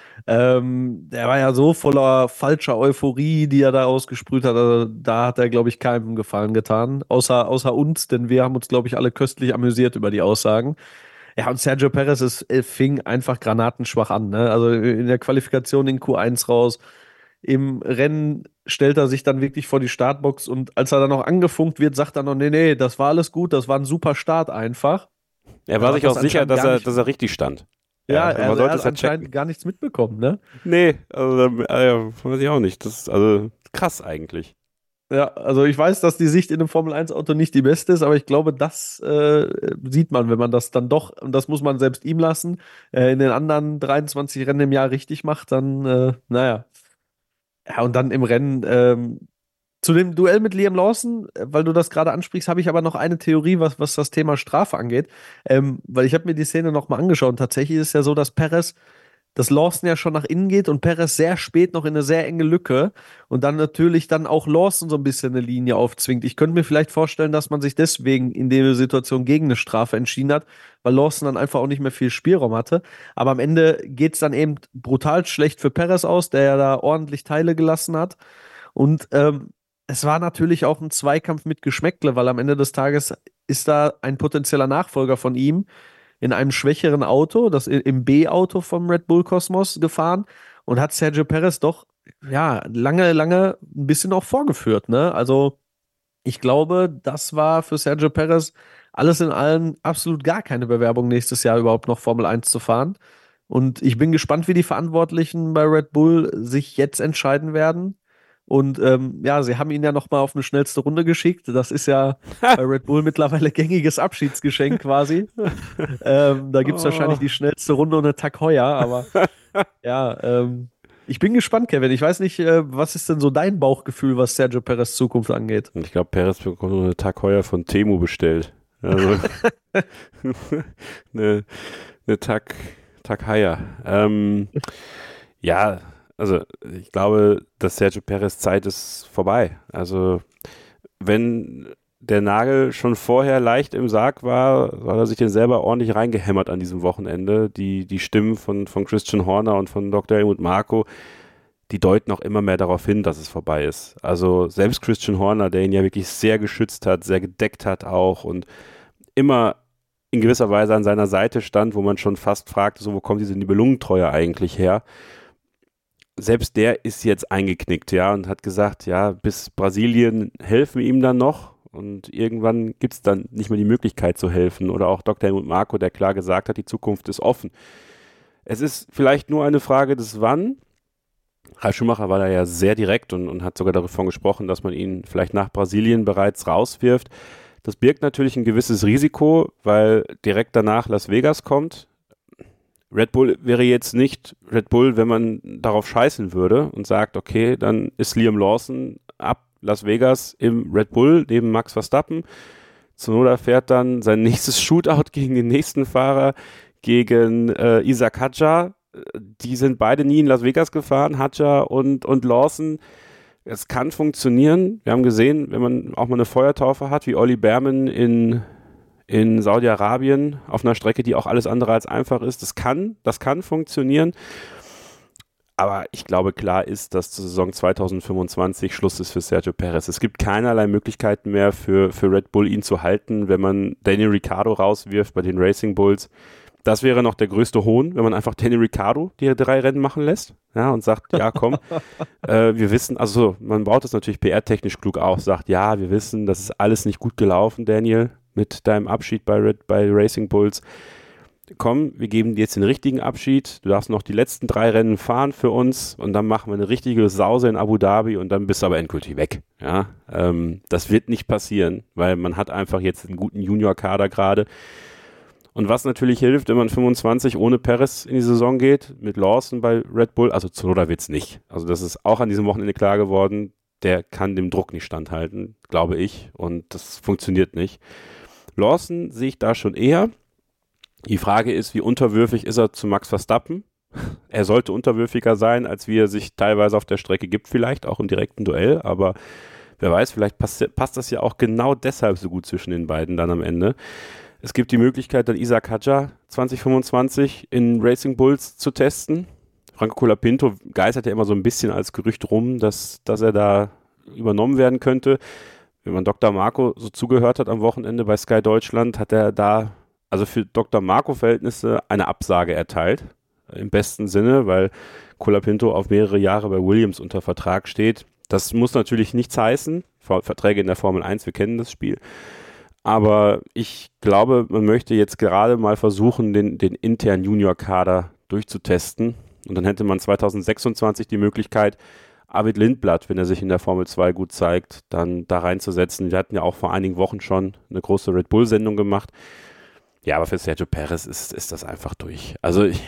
Ähm, der war ja so voller falscher Euphorie, die er da ausgesprüht hat. Also, da hat er, glaube ich, keinem Gefallen getan, außer, außer uns, denn wir haben uns, glaube ich, alle köstlich amüsiert über die Aussagen. Ja, und Sergio Perez, es äh, fing einfach granatenschwach an, ne? Also in der Qualifikation in Q eins raus. Im Rennen stellt er sich dann wirklich vor die Startbox und als er dann noch angefunkt wird, sagt er noch, nee, nee, das war alles gut, das war ein super Start einfach. Er war sich auch sicher, dass er, dass er richtig stand. Ja, ja, er, man sollte er es hat halt anscheinend checken. gar nichts mitbekommen, ne? Nee, also äh, weiß ich auch nicht. Das ist also krass eigentlich. Ja, also ich weiß, dass die Sicht in einem Formel eins Auto nicht die beste ist, aber ich glaube, das äh, sieht man, wenn man das dann doch, und das muss man selbst ihm lassen, äh, in den anderen dreiundzwanzig Rennen im Jahr richtig macht, dann, äh, naja. Ja, und dann im Rennen, ähm, zu dem Duell mit Liam Lawson, äh, weil du das gerade ansprichst, habe ich aber noch eine Theorie, was, was das Thema Strafe angeht. Ähm, weil ich habe mir die Szene nochmal angeschaut und tatsächlich ist es ja so, dass Perez, dass Lawson ja schon nach innen geht und Perez sehr spät noch in eine sehr enge Lücke und dann natürlich dann auch Lawson so ein bisschen eine Linie aufzwingt. Ich könnte mir vielleicht vorstellen, dass man sich deswegen in der Situation gegen eine Strafe entschieden hat, weil Lawson dann einfach auch nicht mehr viel Spielraum hatte. Aber am Ende geht es dann eben brutal schlecht für Perez aus, der ja da ordentlich Teile gelassen hat. Und ähm, es war natürlich auch ein Zweikampf mit Geschmäckle, weil am Ende des Tages ist da ein potenzieller Nachfolger von ihm in einem schwächeren Auto, das im B-Auto vom Red Bull Kosmos gefahren und hat Sergio Perez doch, ja, lange, lange ein bisschen auch vorgeführt, ne? Also ich glaube, das war für Sergio Perez alles in allem absolut gar keine Bewerbung, nächstes Jahr überhaupt noch Formel eins zu fahren. Und ich bin gespannt, wie die Verantwortlichen bei Red Bull sich jetzt entscheiden werden. Und ähm, ja, sie haben ihn ja nochmal auf eine schnellste Runde geschickt. Das ist ja bei Red Bull mittlerweile gängiges Abschiedsgeschenk quasi. ähm, da gibt es oh. wahrscheinlich die schnellste Runde und eine Tag Heuer. Aber ja, ähm, ich bin gespannt, Kevin. Ich weiß nicht, äh, was ist denn so dein Bauchgefühl, was Sergio Perez Zukunft angeht? Ich glaube, Perez bekommt nur eine Tag Heuer von Temu bestellt. Also eine, eine Tag, Tag Heuer. Ähm, ja, also ich glaube, dass Sergio Perez Zeit ist vorbei. Also wenn der Nagel schon vorher leicht im Sarg war, hat er sich den selber ordentlich reingehämmert an diesem Wochenende. Die, die Stimmen von, von Christian Horner und von Doktor Helmut Marko, die deuten auch immer mehr darauf hin, dass es vorbei ist. Also selbst Christian Horner, der ihn ja wirklich sehr geschützt hat, sehr gedeckt hat auch und immer in gewisser Weise an seiner Seite stand, wo man schon fast fragte, so wo kommt diese Nibelungentreue eigentlich her? Selbst der ist jetzt eingeknickt, ja, und hat gesagt, ja, bis Brasilien helfen ihm dann noch und irgendwann gibt es dann nicht mehr die Möglichkeit zu helfen. Oder auch Doktor Helmut Marko, der klar gesagt hat, die Zukunft ist offen. Es ist vielleicht nur eine Frage des Wann. Ralf Schumacher war da ja sehr direkt und, und hat sogar davon gesprochen, dass man ihn vielleicht nach Brasilien bereits rauswirft. Das birgt natürlich ein gewisses Risiko, weil direkt danach Las Vegas kommt. Red Bull wäre jetzt nicht Red Bull, wenn man darauf scheißen würde und sagt, okay, dann ist Liam Lawson ab Las Vegas im Red Bull neben Max Verstappen. Zur Not fährt dann sein nächstes Shootout gegen den nächsten Fahrer, gegen äh, Isaac Hadjar. Die sind beide nie in Las Vegas gefahren, Hadjar und, und Lawson. Es kann funktionieren. Wir haben gesehen, wenn man auch mal eine Feuertaufe hat, wie Olli Behrman in in Saudi-Arabien auf einer Strecke, die auch alles andere als einfach ist. Das kann, das kann funktionieren. Aber ich glaube, klar ist, dass zur Saison zwanzig fünfundzwanzig Schluss ist für Sergio Perez. Es gibt keinerlei Möglichkeiten mehr für, für Red Bull, ihn zu halten, wenn man Daniel Ricciardo rauswirft bei den Racing Bulls. Das wäre noch der größte Hohn, wenn man einfach Daniel Ricciardo die drei Rennen machen lässt, ja, und sagt, ja komm, äh, wir wissen, also man baut das natürlich P R-technisch klug auf, sagt, ja, wir wissen, das ist alles nicht gut gelaufen, Daniel, mit deinem Abschied bei, Red, bei Racing Bulls. Komm, wir geben dir jetzt den richtigen Abschied, du darfst noch die letzten drei Rennen fahren für uns und dann machen wir eine richtige Sause in Abu Dhabi und dann bist du aber endgültig weg. Ja, ähm, das wird nicht passieren, weil man hat einfach jetzt einen guten Junior-Kader gerade. Und was natürlich hilft, wenn man fünfundzwanzig ohne Perez in die Saison geht, mit Lawson bei Red Bull, also Tsunoda wird's nicht. Also das ist auch an diesem Wochenende klar geworden, der kann dem Druck nicht standhalten, glaube ich, und das funktioniert nicht. Lawson sehe ich da schon eher. Die Frage ist, wie unterwürfig ist er zu Max Verstappen? Er sollte unterwürfiger sein, als wie er sich teilweise auf der Strecke gibt, vielleicht auch im direkten Duell, aber wer weiß, vielleicht passt, passt das ja auch genau deshalb so gut zwischen den beiden dann am Ende. Es gibt die Möglichkeit, dann Isaac Hadjar zwanzig fünfundzwanzig in Racing Bulls zu testen. Franco Colapinto geistert ja immer so ein bisschen als Gerücht rum, dass, dass er da übernommen werden könnte. Wenn man Doktor Marko so zugehört hat am Wochenende bei Sky Deutschland, hat er da also für Doktor Marko-Verhältnisse eine Absage erteilt. Im besten Sinne, weil Colapinto auf mehrere Jahre bei Williams unter Vertrag steht. Das muss natürlich nichts heißen. Verträge in der Formel eins, wir kennen das Spiel. Aber ich glaube, man möchte jetzt gerade mal versuchen, den, den internen Junior-Kader durchzutesten. Und dann hätte man zwanzig sechsundzwanzig die Möglichkeit, Arvid Lindblad, wenn er sich in der Formel zwei gut zeigt, dann da reinzusetzen. Wir hatten ja auch vor einigen Wochen schon eine große Red Bull-Sendung gemacht. Ja, aber für Sergio Perez ist, ist das einfach durch. Also ich,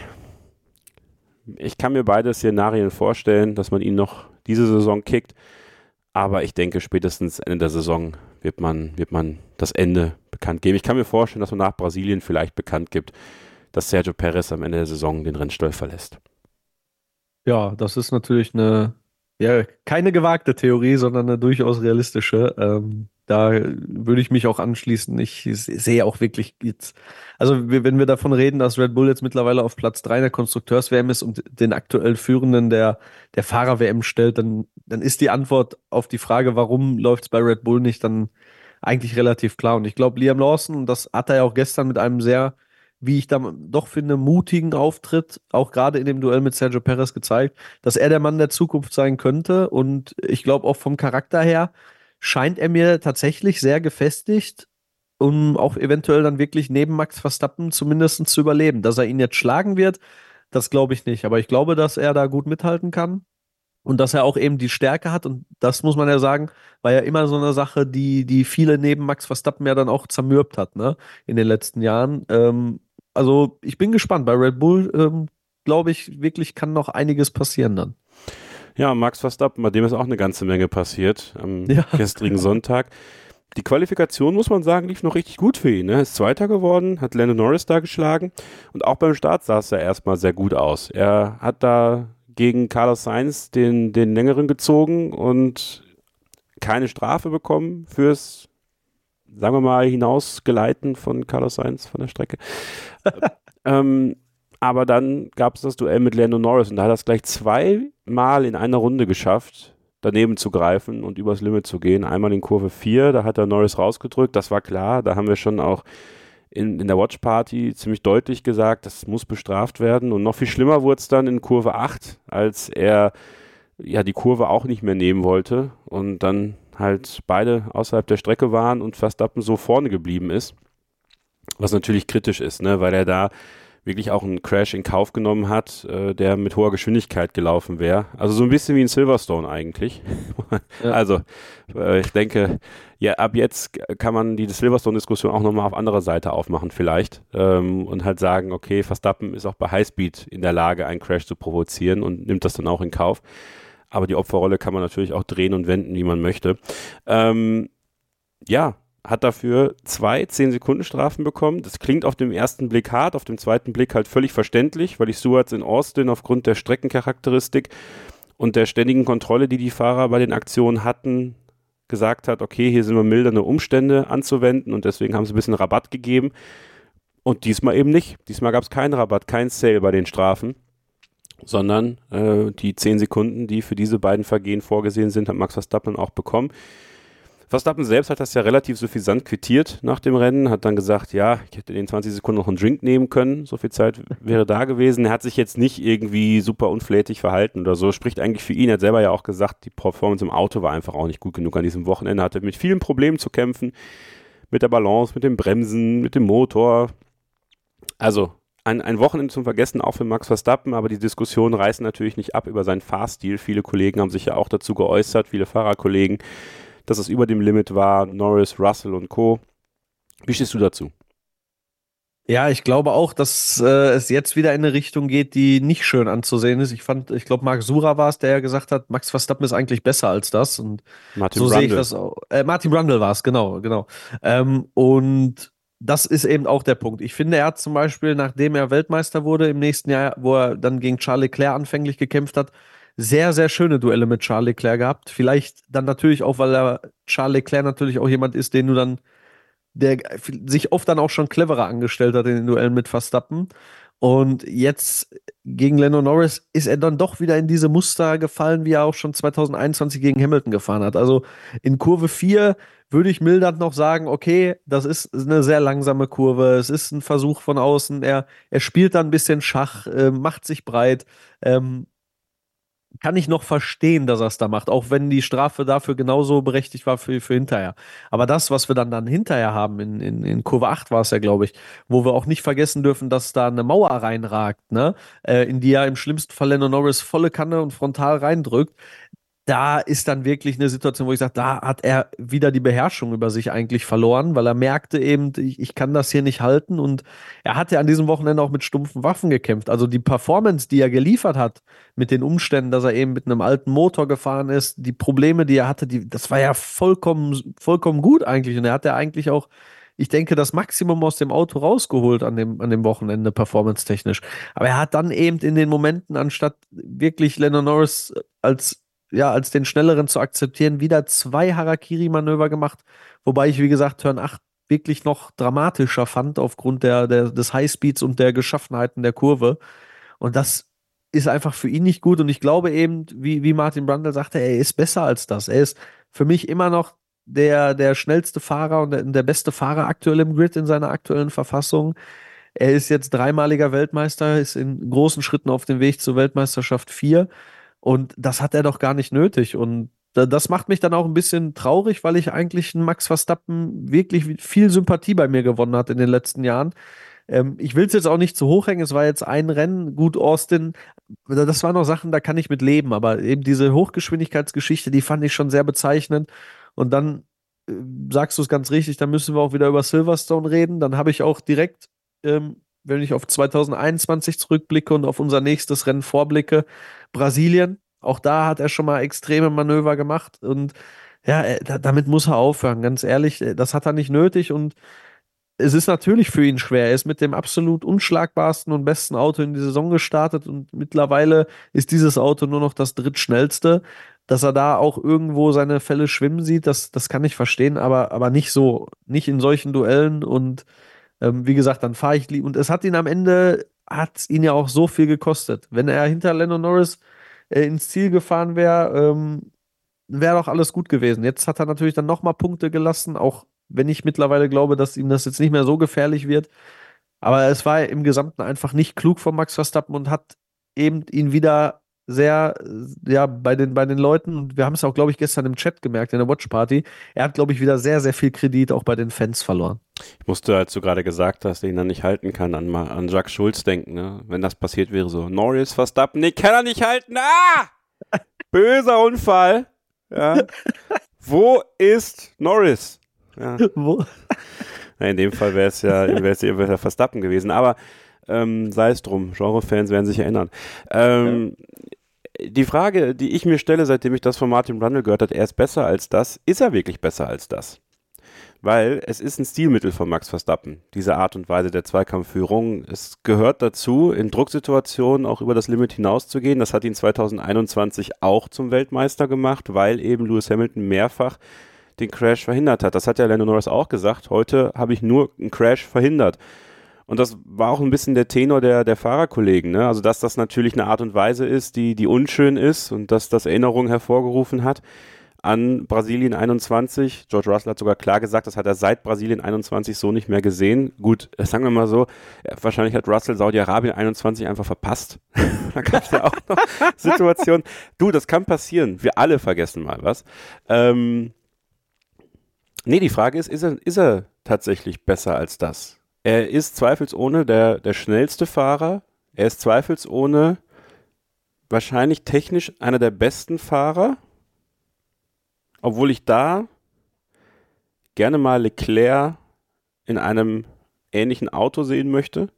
ich kann mir beide Szenarien vorstellen, dass man ihn noch diese Saison kickt. Aber ich denke, spätestens Ende der Saison wird man, wird man das Ende bekannt geben. Ich kann mir vorstellen, dass man nach Brasilien vielleicht bekannt gibt, dass Sergio Perez am Ende der Saison den Rennstall verlässt. Ja, das ist natürlich eine, ja, keine gewagte Theorie, sondern eine durchaus realistische. Ähm, da würde ich mich auch anschließen. Ich sehe auch wirklich jetzt, also wenn wir davon reden, dass Red Bull jetzt mittlerweile auf Platz drei in der Konstrukteurs-W M ist und den aktuell Führenden der, der Fahrer-W M stellt, dann, dann ist die Antwort auf die Frage, warum läuft es bei Red Bull nicht, dann eigentlich relativ klar. Und ich glaube, Liam Lawson, und das hat er ja auch gestern mit einem sehr, wie ich da doch finde, mutigen Auftritt, auch gerade in dem Duell mit Sergio Perez gezeigt, dass er der Mann der Zukunft sein könnte. Und ich glaube auch vom Charakter her scheint er mir tatsächlich sehr gefestigt, um auch eventuell dann wirklich neben Max Verstappen zumindest zu überleben. Dass er ihn jetzt schlagen wird, Das glaube ich nicht. Aber ich glaube, dass er da gut mithalten kann. Und dass er auch eben die Stärke hat, und das muss man ja sagen, war ja immer so eine Sache, die, die viele neben Max Verstappen ja dann auch zermürbt hat, ne, in den letzten Jahren. Ähm, also ich bin gespannt. Bei Red Bull, ähm, glaube ich, wirklich kann noch einiges passieren dann. Ja, Max Verstappen, bei dem ist auch eine ganze Menge passiert am Ja. gestrigen Sonntag. Die Qualifikation, muss man sagen, lief noch richtig gut für ihn. Ne? Ist Zweiter geworden, hat Lando Norris da geschlagen und auch beim Start sah es ja erstmal sehr gut aus. Er hat da gegen Carlos Sainz den, den längeren gezogen und keine Strafe bekommen fürs, sagen wir mal, Hinausgeleiten von Carlos Sainz von der Strecke. ähm, aber dann gab es das Duell mit Lando Norris und da hat er es gleich zweimal in einer Runde geschafft, daneben zu greifen und übers Limit zu gehen. Einmal in Kurve vier, da hat er Norris rausgedrückt, das war klar, da haben wir schon auch in, in der Watch Party ziemlich deutlich gesagt, das muss bestraft werden. Und noch viel schlimmer wurde es dann in Kurve acht, als er ja die Kurve auch nicht mehr nehmen wollte und dann halt beide außerhalb der Strecke waren und Verstappen so vorne geblieben ist. Was natürlich kritisch ist, ne, weil er da wirklich auch einen Crash in Kauf genommen hat, äh, der mit hoher Geschwindigkeit gelaufen wäre. Also so ein bisschen wie in Silverstone eigentlich. Ja. Also äh, ich denke, ja, ab jetzt kann man die Silverstone-Diskussion auch nochmal auf anderer Seite aufmachen vielleicht ähm, und halt sagen, okay, Verstappen ist auch bei Highspeed in der Lage, einen Crash zu provozieren und nimmt das dann auch in Kauf. Aber die Opferrolle kann man natürlich auch drehen und wenden, wie man möchte. Ähm, ja, hat dafür zwei zehn-Sekunden-Strafen bekommen. Das klingt auf dem ersten Blick hart, auf dem zweiten Blick halt völlig verständlich, weil die Stewards in Austin aufgrund der Streckencharakteristik und der ständigen Kontrolle, die die Fahrer bei den Aktionen hatten, gesagt hat, okay, hier sind wir mildernde Umstände anzuwenden und deswegen haben sie ein bisschen Rabatt gegeben. Und diesmal eben nicht. Diesmal gab es keinen Rabatt, kein Sale bei den Strafen, sondern äh, die zehn Sekunden, die für diese beiden Vergehen vorgesehen sind, hat Max Verstappen auch bekommen. Verstappen selbst hat das ja relativ suffisant quittiert nach dem Rennen, hat dann gesagt, ja, ich hätte in den zwanzig Sekunden noch einen Drink nehmen können, so viel Zeit wäre da gewesen. Er hat sich jetzt nicht irgendwie super unflätig verhalten oder so, spricht eigentlich für ihn. Er hat selber ja auch gesagt, die Performance im Auto war einfach auch nicht gut genug an diesem Wochenende, hatte mit vielen Problemen zu kämpfen, mit der Balance, mit dem Bremsen, mit dem Motor. Also ein, ein Wochenende zum Vergessen, auch für Max Verstappen, aber die Diskussionen reißen natürlich nicht ab über seinen Fahrstil. Viele Kollegen haben sich ja auch dazu geäußert, viele Fahrerkollegen, dass es über dem Limit war, Norris, Russell und Co. Wie stehst du dazu? Ja, ich glaube auch, dass äh, es jetzt wieder in eine Richtung geht, die nicht schön anzusehen ist. Ich fand, ich glaube, Marc Surer war es, der ja gesagt hat, Max Verstappen ist eigentlich besser als das. Und Martin so Brundle. sehe ich das auch. Äh, Martin Brundle war es, genau, genau. Ähm, und das ist eben auch der Punkt. Ich finde, er hat zum Beispiel, nachdem er Weltmeister wurde im nächsten Jahr, wo er dann gegen Charles Leclerc anfänglich gekämpft hat, sehr, sehr schöne Duelle mit Charles Leclerc gehabt. Vielleicht dann natürlich auch, weil er Charles Leclerc natürlich auch jemand ist, den du dann, der sich oft dann auch schon cleverer angestellt hat in den Duellen mit Verstappen. Und jetzt gegen Lando Norris ist er dann doch wieder in diese Muster gefallen, wie er auch schon zwanzig einundzwanzig gegen Hamilton gefahren hat. Also in Kurve vier würde ich mildernd noch sagen, okay, das ist eine sehr langsame Kurve, es ist ein Versuch von außen, er, er spielt da ein bisschen Schach, äh, macht sich breit, ähm, kann ich noch verstehen, dass er es da macht, auch wenn die Strafe dafür genauso berechtigt war für, für hinterher. Aber das, was wir dann, dann hinterher haben, in, in, in Kurve acht war es ja, glaube ich, wo wir auch nicht vergessen dürfen, dass da eine Mauer reinragt, ne? Äh, in die ja im schlimmsten Fall Lando Norris volle Kanne und frontal reindrückt. Da ist dann wirklich eine Situation, wo ich sage, da hat er wieder die Beherrschung über sich eigentlich verloren, weil er merkte eben, ich, ich kann das hier nicht halten, und er hatte an diesem Wochenende auch mit stumpfen Waffen gekämpft. Also die Performance, die er geliefert hat, mit den Umständen, dass er eben mit einem alten Motor gefahren ist, die Probleme, die er hatte, die, das war ja vollkommen, vollkommen gut eigentlich, und er hat ja eigentlich auch, ich denke, das Maximum aus dem Auto rausgeholt an dem, an dem Wochenende, performance-technisch. Aber er hat dann eben in den Momenten, anstatt wirklich Lando Norris als ja, als den Schnelleren zu akzeptieren, wieder zwei Harakiri-Manöver gemacht, wobei ich, wie gesagt, Turn acht wirklich noch dramatischer fand aufgrund der, der, des Highspeeds und der Geschaffenheiten der Kurve. Und das ist einfach für ihn nicht gut. Und ich glaube eben, wie, wie Martin Brundle sagte, er ist besser als das. Er ist für mich immer noch der, der schnellste Fahrer und der, der beste Fahrer aktuell im Grid in seiner aktuellen Verfassung. Er ist jetzt dreimaliger Weltmeister, ist in großen Schritten auf dem Weg zur Weltmeisterschaft vier. Und das hat er doch gar nicht nötig. Und das macht mich dann auch ein bisschen traurig, weil ich eigentlich einen Max Verstappen wirklich viel Sympathie bei mir gewonnen hat in den letzten Jahren. Ähm, ich will es jetzt auch nicht zu hoch hängen, es war jetzt ein Rennen, gut, Austin, das waren noch Sachen, da kann ich mit leben, aber eben diese Hochgeschwindigkeitsgeschichte, die fand ich schon sehr bezeichnend. Und dann äh, sagst du es ganz richtig, dann müssen wir auch wieder über Silverstone reden. Dann habe ich auch direkt, ähm, wenn ich auf zwanzig einundzwanzig zurückblicke und auf unser nächstes Rennen vorblicke, Brasilien. Auch da hat er schon mal extreme Manöver gemacht und ja, äh, da, damit muss er aufhören, ganz ehrlich, äh, das hat er nicht nötig und es ist natürlich für ihn schwer. Er ist mit dem absolut unschlagbarsten und besten Auto in die Saison gestartet und mittlerweile ist dieses Auto nur noch das drittschnellste. Dass er da auch irgendwo seine Fälle schwimmen sieht, das, das kann ich verstehen, aber, aber nicht so, nicht in solchen Duellen und ähm, wie gesagt, dann fahre ich lieb. Und es hat ihn am Ende, hat es ihn ja auch so viel gekostet. Wenn er hinter Lando Norris äh, ins Ziel gefahren wäre, ähm, wäre doch alles gut gewesen. Jetzt hat er natürlich dann nochmal Punkte gelassen, auch wenn ich mittlerweile glaube, dass ihm das jetzt nicht mehr so gefährlich wird. Aber es war im Gesamten einfach nicht klug von Max Verstappen und hat eben ihn wieder sehr, äh, ja, bei den, bei den Leuten, und wir haben es auch, glaube ich, gestern im Chat gemerkt, in der Watch Party, er hat, glaube ich, wieder sehr, sehr viel Kredit auch bei den Fans verloren. Ich musste, als du gerade gesagt hast, den er nicht halten kann, an, an Jacques Schulz denken. Ne? Wenn das passiert wäre, so Norris, Verstappen, nee, kann er nicht halten. Ah! Böser Unfall. Ja. Wo ist Norris? Ja. Wo? Na, in dem Fall wäre es ja, wär's ja wär's ja Verstappen gewesen. Aber ähm, sei es drum, Genre-Fans werden sich erinnern. Ähm, ja. Die Frage, die ich mir stelle, seitdem ich das von Martin Brundle gehört habe, er ist besser als das. Ist er wirklich besser als das? Weil es ist ein Stilmittel von Max Verstappen, diese Art und Weise der Zweikampfführung. Es gehört dazu, in Drucksituationen auch über das Limit hinauszugehen. Das hat ihn zwanzig einundzwanzig auch zum Weltmeister gemacht, weil eben Lewis Hamilton mehrfach den Crash verhindert hat. Das hat ja Lando Norris auch gesagt. Heute habe ich nur einen Crash verhindert. Und das war auch ein bisschen der Tenor der, der Fahrerkollegen, ne? Also, dass das natürlich eine Art und Weise ist, die, die unschön ist und dass das Erinnerungen hervorgerufen hat an Brasilien einundzwanzig. George Russell hat sogar klar gesagt, das hat er seit Brasilien einundzwanzig so nicht mehr gesehen. Gut, sagen wir mal so, wahrscheinlich hat Russell Saudi-Arabien einundzwanzig einfach verpasst. Da gab es ja auch noch Situationen. Du, das kann passieren. Wir alle vergessen mal was. Ähm, nee, die Frage ist, ist er, ist er tatsächlich besser als das? Er ist zweifelsohne der, der schnellste Fahrer. Er ist zweifelsohne wahrscheinlich technisch einer der besten Fahrer. Obwohl ich da gerne mal Leclerc in einem ähnlichen Auto sehen möchte.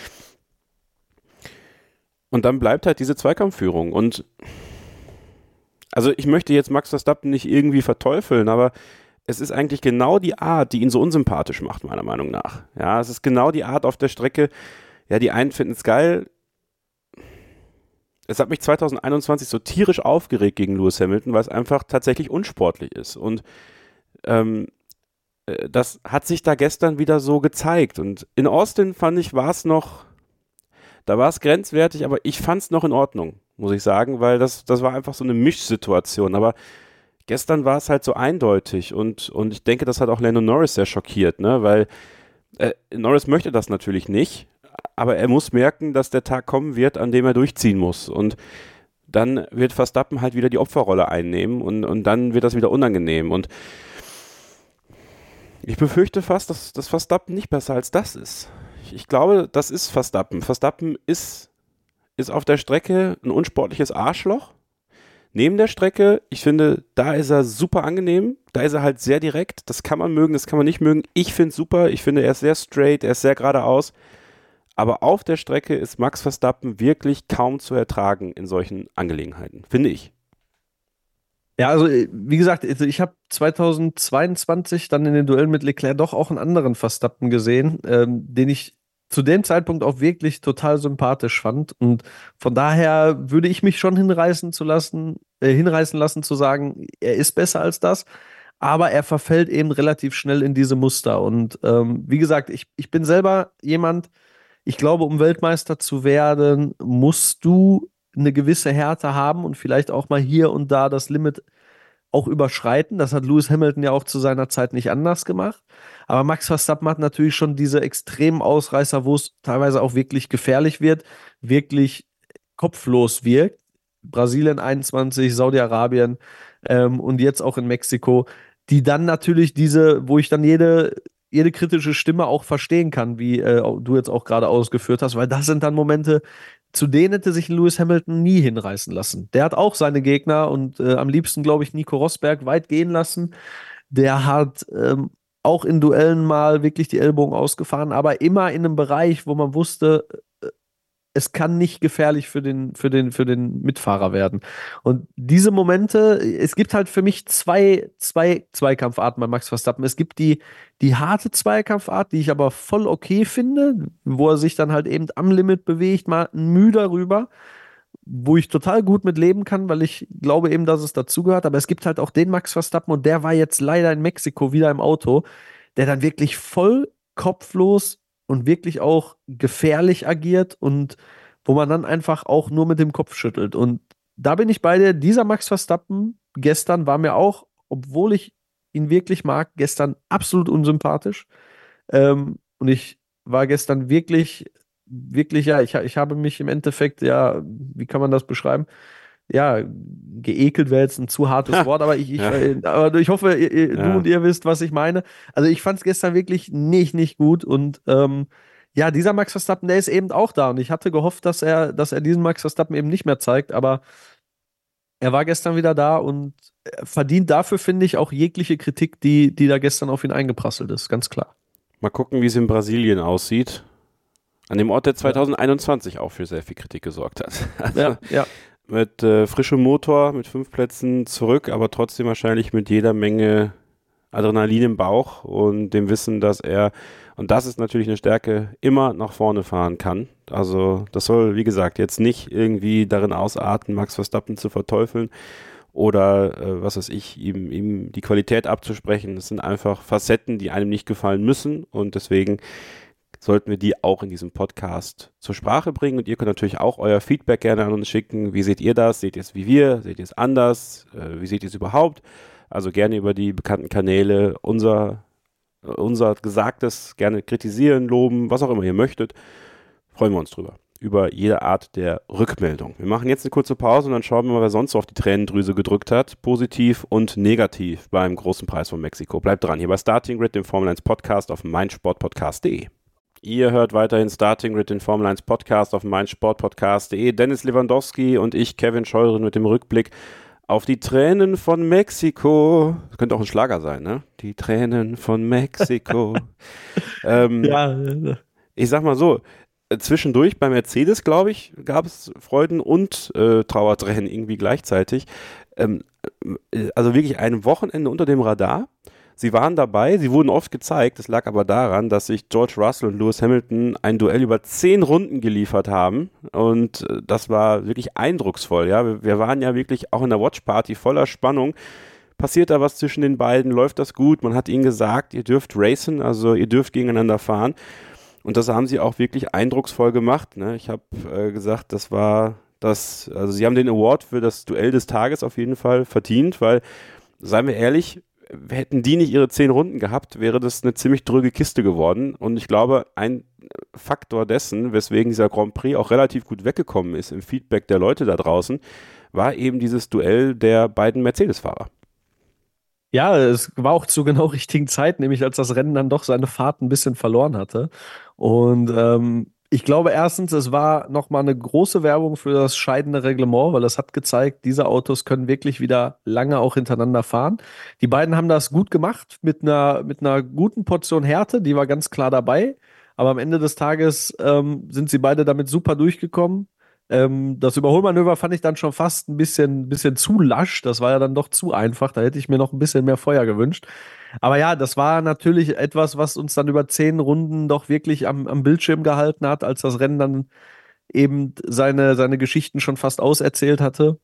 Und dann bleibt halt diese Zweikampfführung. Und also ich möchte jetzt Max Verstappen nicht irgendwie verteufeln, aber es ist eigentlich genau die Art, die ihn so unsympathisch macht, meiner Meinung nach. Ja, es ist genau die Art auf der Strecke, ja, die einen finden es geil. Es hat mich zwanzig einundzwanzig so tierisch aufgeregt gegen Lewis Hamilton, weil es einfach tatsächlich unsportlich ist. Und ähm, das hat sich da gestern wieder so gezeigt. Und in Austin fand ich, war es noch, da war es grenzwertig, aber ich fand es noch in Ordnung, muss ich sagen, weil das, das war einfach so eine Mischsituation. Aber gestern war es halt so eindeutig und, und ich denke, das hat auch Lando Norris sehr schockiert, ne? Weil äh, Norris möchte das natürlich nicht, aber er muss merken, dass der Tag kommen wird, an dem er durchziehen muss. Und dann wird Verstappen halt wieder die Opferrolle einnehmen und, und dann wird das wieder unangenehm. Und ich befürchte fast, dass, dass Verstappen nicht besser als das ist. Ich, ich glaube, das ist Verstappen. Verstappen ist, ist auf der Strecke ein unsportliches Arschloch. Neben der Strecke, ich finde, da ist er super angenehm. Da ist er halt sehr direkt. Das kann man mögen, das kann man nicht mögen. Ich finde es super. Ich finde, er ist sehr straight, er ist sehr geradeaus. Aber auf der Strecke ist Max Verstappen wirklich kaum zu ertragen in solchen Angelegenheiten, finde ich. Ja, also wie gesagt, also ich habe zwanzig zweiundzwanzig dann in den Duellen mit Leclerc doch auch einen anderen Verstappen gesehen, ähm, den ich zu dem Zeitpunkt auch wirklich total sympathisch fand. Und von daher würde ich mich schon hinreißen zu lassen, äh, hinreißen lassen zu sagen, er ist besser als das. Aber er verfällt eben relativ schnell in diese Muster. Und ähm, wie gesagt, ich, ich bin selber jemand, ich glaube, um Weltmeister zu werden, musst du eine gewisse Härte haben und vielleicht auch mal hier und da das Limit auch überschreiten. Das hat Lewis Hamilton ja auch zu seiner Zeit nicht anders gemacht. Aber Max Verstappen hat natürlich schon diese extremen Ausreißer, wo es teilweise auch wirklich gefährlich wird, wirklich kopflos wirkt. Brasilien einundzwanzig, Saudi-Arabien ähm, und jetzt auch in Mexiko, die dann natürlich diese, wo ich dann jede jede kritische Stimme auch verstehen kann, wie äh, du jetzt auch gerade ausgeführt hast, weil das sind dann Momente, zu denen hätte sich Lewis Hamilton nie hinreißen lassen. Der hat auch seine Gegner und äh, am liebsten, glaube ich, Nico Rosberg weit gehen lassen. Der hat ähm, auch in Duellen mal wirklich die Ellbogen ausgefahren, aber immer in einem Bereich, wo man wusste, äh, es kann nicht gefährlich für den, für den, für den Mitfahrer werden. Und diese Momente, es gibt halt für mich zwei, zwei Zweikampfarten bei Max Verstappen. Es gibt die, die harte Zweikampfart, die ich aber voll okay finde, wo er sich dann halt eben am Limit bewegt, mal ein Mühe darüber, wo ich total gut mit leben kann, weil ich glaube eben, dass es dazugehört. Aber es gibt halt auch den Max Verstappen und der war jetzt leider in Mexiko wieder im Auto, der dann wirklich voll kopflos und wirklich auch gefährlich agiert und wo man dann einfach auch nur mit dem Kopf schüttelt. Und da bin ich bei dir. Dieser Max Verstappen gestern war mir auch, obwohl ich ihn wirklich mag, gestern absolut unsympathisch. Ähm, und ich war gestern wirklich, wirklich, ja, ich, ich habe mich im Endeffekt, ja, wie kann man das beschreiben? Ja, geekelt wäre jetzt ein zu hartes Wort, aber ich, ich, Ja. äh, aber ich hoffe, ihr, ihr, Ja. du und ihr wisst, was ich meine. Also ich fand es gestern wirklich nicht, nicht gut und ähm, ja, dieser Max Verstappen, der ist eben auch da und ich hatte gehofft, dass er, dass er diesen Max Verstappen eben nicht mehr zeigt, aber er war gestern wieder da und er verdient dafür, finde ich, auch jegliche Kritik, die, die da gestern auf ihn eingeprasselt ist, ganz klar. Mal gucken, wie es in Brasilien aussieht. An dem Ort, der zwanzig einundzwanzig auch für sehr viel Kritik gesorgt hat. Also Ja, ja. mit äh, frischem Motor, mit fünf Plätzen zurück, aber trotzdem wahrscheinlich mit jeder Menge Adrenalin im Bauch und dem Wissen, dass er, und das ist natürlich eine Stärke, immer nach vorne fahren kann. Also das soll, wie gesagt, jetzt nicht irgendwie darin ausarten, Max Verstappen zu verteufeln oder äh, was weiß ich, ihm, ihm die Qualität abzusprechen. Das sind einfach Facetten, die einem nicht gefallen müssen und deswegen sollten wir die auch in diesem Podcast zur Sprache bringen und ihr könnt natürlich auch euer Feedback gerne an uns schicken. Wie seht ihr das? Seht ihr es wie wir? Seht ihr es anders? Äh, wie seht ihr es überhaupt? Also gerne über die bekannten Kanäle unser, unser Gesagtes gerne kritisieren, loben, was auch immer ihr möchtet. Freuen wir uns drüber. Über jede Art der Rückmeldung. Wir machen jetzt eine kurze Pause und dann schauen wir mal, wer sonst so auf die Tränendrüse gedrückt hat. Positiv und negativ beim großen Preis von Mexiko. Bleibt dran, hier bei Starting Grid, dem Formel eins Podcast auf meinsportpodcast punkt de. Ihr hört weiterhin Starting Grid, den Formel eins Podcast auf meinsportpodcast punkt de. Dennis Lewandowski und ich, Kevin Scheuren, mit dem Rückblick auf die Tränen von Mexiko. Das könnte auch ein Schlager sein, ne? Die Tränen von Mexiko. ähm, Ja, ich sag mal so, äh, zwischendurch bei Mercedes, glaube ich, gab es Freuden und äh, Trauertränen irgendwie gleichzeitig. Ähm, äh, also wirklich ein Wochenende unter dem Radar. Sie waren dabei, sie wurden oft gezeigt, es lag aber daran, dass sich George Russell und Lewis Hamilton ein Duell über zehn Runden geliefert haben und äh, das war wirklich eindrucksvoll, ja, wir, wir waren ja wirklich auch in der Watchparty voller Spannung, passiert da was zwischen den beiden, läuft das gut, man hat ihnen gesagt, ihr dürft racen, also ihr dürft gegeneinander fahren und das haben sie auch wirklich eindrucksvoll gemacht, ne? Ich habe äh, gesagt, das war das, also sie haben den Award für das Duell des Tages auf jeden Fall verdient, weil, seien wir ehrlich, hätten die nicht ihre zehn Runden gehabt, wäre das eine ziemlich dröge Kiste geworden. Und ich glaube, ein Faktor dessen, weswegen dieser Grand Prix auch relativ gut weggekommen ist im Feedback der Leute da draußen, war eben dieses Duell der beiden Mercedes-Fahrer. Ja, es war auch zur genau richtigen Zeit, nämlich als das Rennen dann doch seine Fahrt ein bisschen verloren hatte. Und ähm, ich glaube erstens, es war nochmal eine große Werbung für das scheidende Reglement, weil es hat gezeigt, diese Autos können wirklich wieder lange auch hintereinander fahren. Die beiden haben das gut gemacht mit einer, mit einer guten Portion Härte, die war ganz klar dabei. Aber am Ende des Tages ähm, sind sie beide damit super durchgekommen. Ähm, das Überholmanöver fand ich dann schon fast ein bisschen, bisschen zu lasch. Das war ja dann doch zu einfach. Da hätte ich mir noch ein bisschen mehr Feuer gewünscht. Aber ja, das war natürlich etwas, was uns dann über zehn Runden doch wirklich am, am Bildschirm gehalten hat, als das Rennen dann eben seine, seine Geschichten schon fast auserzählt hatte.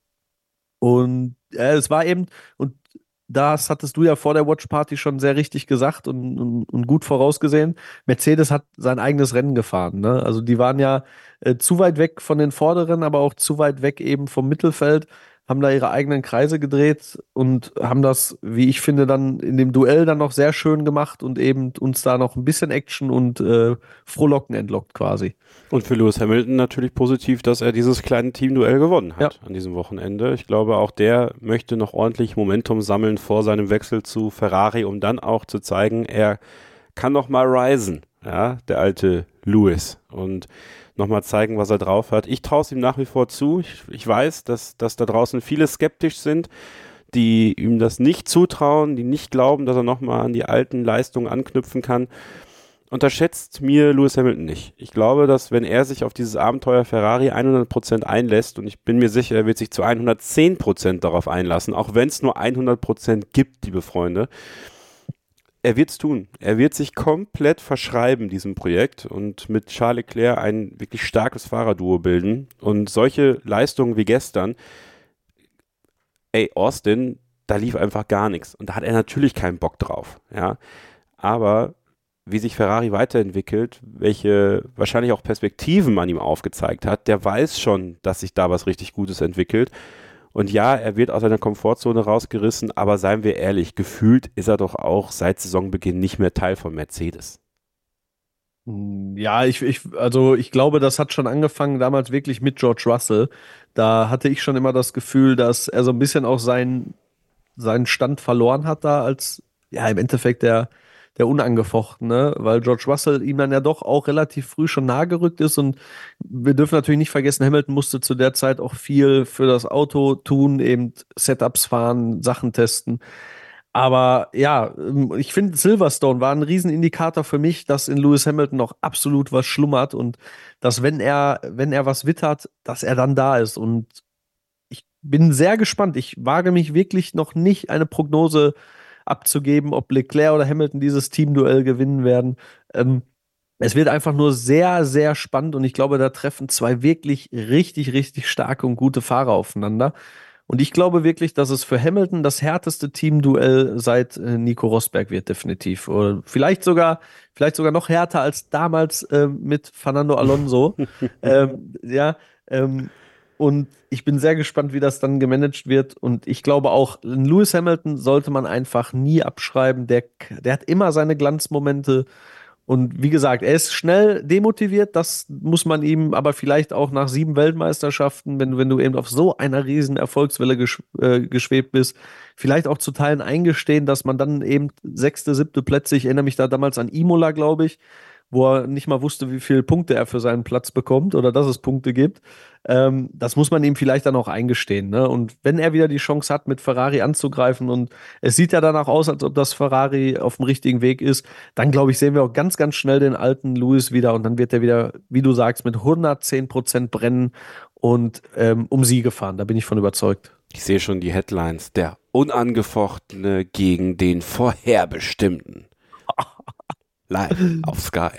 Und äh, es war eben, und das hattest du ja vor der Watch Party schon sehr richtig gesagt und, und, und gut vorausgesehen. Mercedes hat sein eigenes Rennen gefahren, ne? Also die waren ja äh, zu weit weg von den Vorderen, aber auch zu weit weg eben vom Mittelfeld, haben da ihre eigenen Kreise gedreht und haben das, wie ich finde, dann in dem Duell dann noch sehr schön gemacht und eben uns da noch ein bisschen Action und äh, Frohlocken entlockt quasi. Und für Lewis Hamilton natürlich positiv, dass er dieses kleine Teamduell gewonnen hat Ja. an diesem Wochenende. Ich glaube, auch der möchte noch ordentlich Momentum sammeln vor seinem Wechsel zu Ferrari, um dann auch zu zeigen, er kann noch mal risen, ja, der alte Lewis, und noch mal zeigen, was er drauf hat. Ich traue es ihm nach wie vor zu. Ich, ich weiß, dass, dass da draußen viele skeptisch sind, die ihm das nicht zutrauen, die nicht glauben, dass er noch mal an die alten Leistungen anknüpfen kann. Unterschätzt mir Lewis Hamilton nicht. Ich glaube, dass wenn er sich auf dieses Abenteuer Ferrari hundert Prozent einlässt, und ich bin mir sicher, er wird sich zu hundertzehn Prozent darauf einlassen, auch wenn es nur hundert Prozent gibt, liebe Freunde, er wird es tun. Er wird sich komplett verschreiben, diesem Projekt, und mit Charles Leclerc ein wirklich starkes Fahrerduo bilden. Und solche Leistungen wie gestern, ey, Austin, da lief einfach gar nichts. Und da hat er natürlich keinen Bock drauf. Ja, aber wie sich Ferrari weiterentwickelt, welche wahrscheinlich auch Perspektiven man ihm aufgezeigt hat, der weiß schon, dass sich da was richtig Gutes entwickelt. Und ja, er wird aus seiner Komfortzone rausgerissen, aber seien wir ehrlich, gefühlt ist er doch auch seit Saisonbeginn nicht mehr Teil von Mercedes. Ja, ich, ich, also ich glaube, das hat schon angefangen damals wirklich mit George Russell. Da hatte ich schon immer das Gefühl, dass er so ein bisschen auch seinen, seinen Stand verloren hat da als, ja, im Endeffekt der der Unangefochtene, weil George Russell ihm dann ja doch auch relativ früh schon nahe gerückt ist, und wir dürfen natürlich nicht vergessen, Hamilton musste zu der Zeit auch viel für das Auto tun, eben Setups fahren, Sachen testen. Aber ja, ich finde, Silverstone war ein Riesenindikator für mich, dass in Lewis Hamilton noch absolut was schlummert, und dass, wenn er, wenn er was wittert, dass er dann da ist. Und ich bin sehr gespannt. Ich wage mich wirklich noch nicht, eine Prognose abzugeben, ob Leclerc oder Hamilton dieses Teamduell gewinnen werden. Ähm, es wird einfach nur sehr, sehr spannend, und ich glaube, da treffen zwei wirklich richtig, richtig starke und gute Fahrer aufeinander. Und ich glaube wirklich, dass es für Hamilton das härteste Teamduell seit äh, Nico Rosberg wird, definitiv. Oder vielleicht sogar, vielleicht sogar noch härter als damals äh, mit Fernando Alonso. ähm, ja, ähm, Und ich bin sehr gespannt, wie das dann gemanagt wird. Und ich glaube auch, Lewis Hamilton sollte man einfach nie abschreiben. Der, der hat immer seine Glanzmomente. Und wie gesagt, er ist schnell demotiviert. Das muss man ihm aber vielleicht auch nach sieben Weltmeisterschaften, wenn, wenn du eben auf so einer riesen Erfolgswelle gesch äh, geschwebt bist, vielleicht auch zu Teilen eingestehen, dass man dann eben sechste, siebte Plätze, ich erinnere mich da damals an Imola, glaube ich, wo er nicht mal wusste, wie viele Punkte er für seinen Platz bekommt oder dass es Punkte gibt. Ähm, das muss man ihm vielleicht dann auch eingestehen, ne? Und wenn er wieder die Chance hat, mit Ferrari anzugreifen, und es sieht ja danach aus, als ob das Ferrari auf dem richtigen Weg ist, dann glaube ich, sehen wir auch ganz, ganz schnell den alten Lewis wieder, und dann wird er wieder, wie du sagst, mit hundertzehn Prozent brennen und ähm, um Siege fahren. Da bin ich von überzeugt. Ich sehe schon die Headlines. Der Unangefochtene gegen den Vorherbestimmten. Live auf Sky.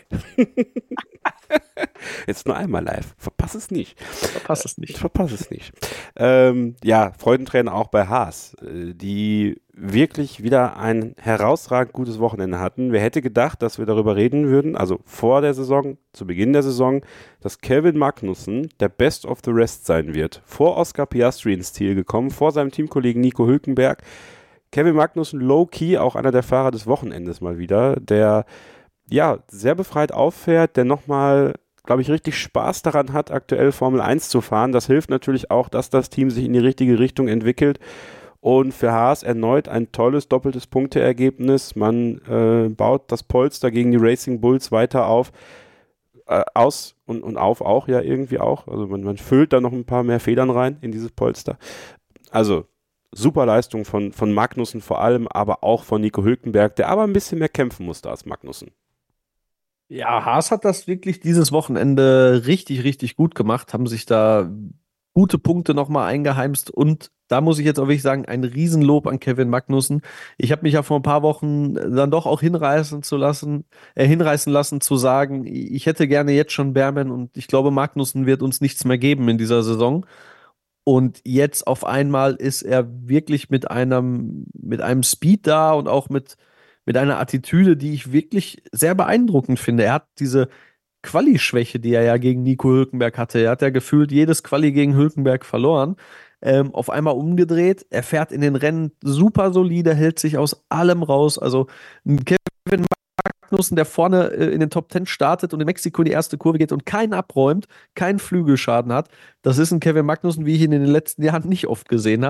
Jetzt nur einmal live. Verpass es nicht. Verpass es nicht. Verpass es nicht. Ähm, ja, Freudentränen auch bei Haas, die wirklich wieder ein herausragend gutes Wochenende hatten. Wer hätte gedacht, dass wir darüber reden würden, also vor der Saison, zu Beginn der Saison, dass Kevin Magnussen der Best of the Rest sein wird. Vor Oscar Piastri ins Ziel gekommen, vor seinem Teamkollegen Nico Hülkenberg. Kevin Magnussen low-key, auch einer der Fahrer des Wochenendes mal wieder, der ja sehr befreit auffährt, der nochmal, glaube ich, richtig Spaß daran hat, aktuell Formel eins zu fahren. Das hilft natürlich auch, dass das Team sich in die richtige Richtung entwickelt. Und für Haas erneut ein tolles doppeltes Punkteergebnis. Man äh, baut das Polster gegen die Racing Bulls weiter auf, äh, aus und, und auf auch ja irgendwie auch. Also man, man füllt da noch ein paar mehr Federn rein in dieses Polster. Also super Leistung von, von Magnussen vor allem, aber auch von Nico Hülkenberg, der aber ein bisschen mehr kämpfen musste als Magnussen. Ja, Haas hat das wirklich dieses Wochenende richtig, richtig gut gemacht, haben sich da gute Punkte nochmal eingeheimst, und da muss ich jetzt auch wirklich sagen, ein Riesenlob an Kevin Magnussen. Ich habe mich ja vor ein paar Wochen dann doch auch hinreißen zu lassen, äh, hinreißen lassen zu sagen, ich hätte gerne jetzt schon Behrmann, und ich glaube, Magnussen wird uns nichts mehr geben in dieser Saison. Und jetzt auf einmal ist er wirklich mit einem, mit einem Speed da und auch mit mit einer Attitüde, die ich wirklich sehr beeindruckend finde. Er hat diese Quali-Schwäche, die er ja gegen Nico Hülkenberg hatte. Er hat ja gefühlt jedes Quali gegen Hülkenberg verloren. Ähm, auf einmal umgedreht. Er fährt in den Rennen super solide, hält sich aus allem raus. Also Kevin Magnussen, der vorne äh, in den Top Ten startet und in Mexiko in die erste Kurve geht und keinen abräumt, keinen Flügelschaden hat. Das ist ein Kevin Magnussen, wie ich ihn in den letzten Jahren nicht oft gesehen habe.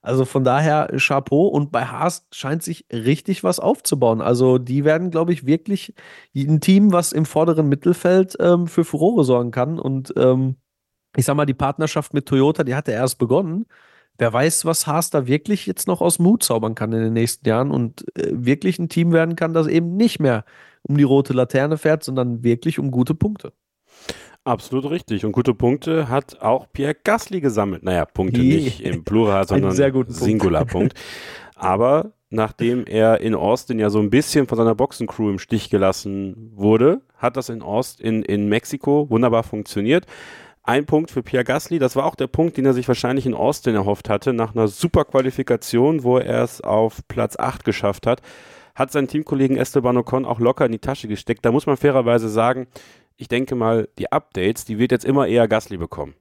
Also von daher Chapeau, und bei Haas scheint sich richtig was aufzubauen. Also die werden, glaube ich, wirklich ein Team, was im vorderen Mittelfeld ähm, für Furore sorgen kann. Und ähm, ich sag mal, die Partnerschaft mit Toyota, die hatte erst begonnen. Wer weiß, was Haas da wirklich jetzt noch aus dem Hut zaubern kann in den nächsten Jahren und äh, wirklich ein Team werden kann, das eben nicht mehr um die rote Laterne fährt, sondern wirklich um gute Punkte. Absolut richtig. Und gute Punkte hat auch Pierre Gasly gesammelt. Naja, Punkte Je. nicht im Plural, sondern sehr guten Punkt. Singularpunkt. Aber nachdem er in Austin ja so ein bisschen von seiner Boxencrew im Stich gelassen wurde, hat das in Austin, in, in Mexiko wunderbar funktioniert. Ein Punkt für Pierre Gasly, das war auch der Punkt, den er sich wahrscheinlich in Austin erhofft hatte, nach einer super Qualifikation, wo er es auf Platz acht geschafft hat, hat sein Teamkollegen Esteban Ocon auch locker in die Tasche gesteckt. Da muss man fairerweise sagen, ich denke mal, die Updates, die wird jetzt immer eher Gasly bekommen.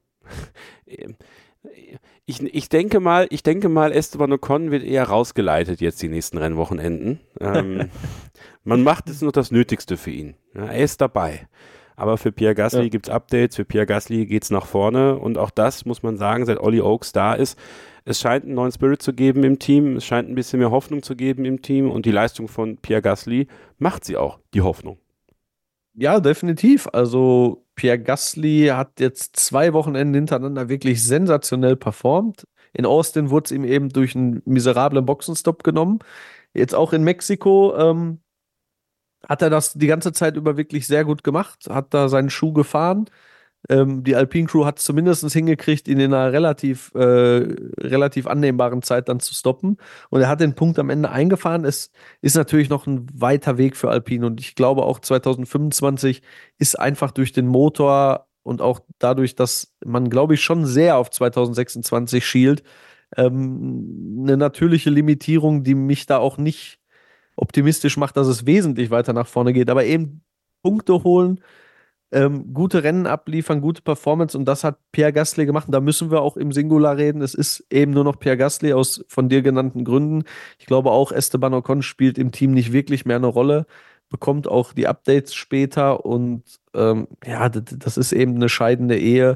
Ich, ich denke mal, ich denke mal, Esteban Ocon wird eher rausgeleitet jetzt die nächsten Rennwochenenden. ähm, man macht jetzt nur das Nötigste für ihn. Ja, er ist dabei. Aber für Pierre Gasly ja. gibt es Updates, für Pierre Gasly geht es nach vorne und auch das muss man sagen, seit Olli Oaks da ist, es scheint einen neuen Spirit zu geben im Team, es scheint ein bisschen mehr Hoffnung zu geben im Team und die Leistung von Pierre Gasly macht sie auch, die Hoffnung. Ja, definitiv. Also Pierre Gasly hat jetzt zwei Wochenenden hintereinander wirklich sensationell performt. In Austin wurde es ihm eben durch einen miserablen Boxenstopp genommen. Jetzt auch in Mexiko ähm, hat er das die ganze Zeit über wirklich sehr gut gemacht, hat da seinen Schuh gefahren. Ähm, die Alpine Crew hat es zumindest hingekriegt, ihn in einer relativ, äh, relativ annehmbaren Zeit dann zu stoppen. Und er hat den Punkt am Ende eingefahren. Es ist natürlich noch ein weiter Weg für Alpine. Und ich glaube auch zwanzig fünfundzwanzig ist einfach durch den Motor und auch dadurch, dass man, glaube ich, schon sehr auf zwanzig sechsundzwanzig schielt, ähm, eine natürliche Limitierung, die mich da auch nicht optimistisch macht, dass es wesentlich weiter nach vorne geht. Aber eben Punkte holen, Ähm, gute Rennen abliefern, gute Performance, und das hat Pierre Gasly gemacht, und da müssen wir auch im Singular reden. Es ist eben nur noch Pierre Gasly aus von dir genannten Gründen. Ich glaube auch, Esteban Ocon spielt im Team nicht wirklich mehr eine Rolle, bekommt auch die Updates später, und ähm, ja, das, das ist eben eine scheidende Ehe,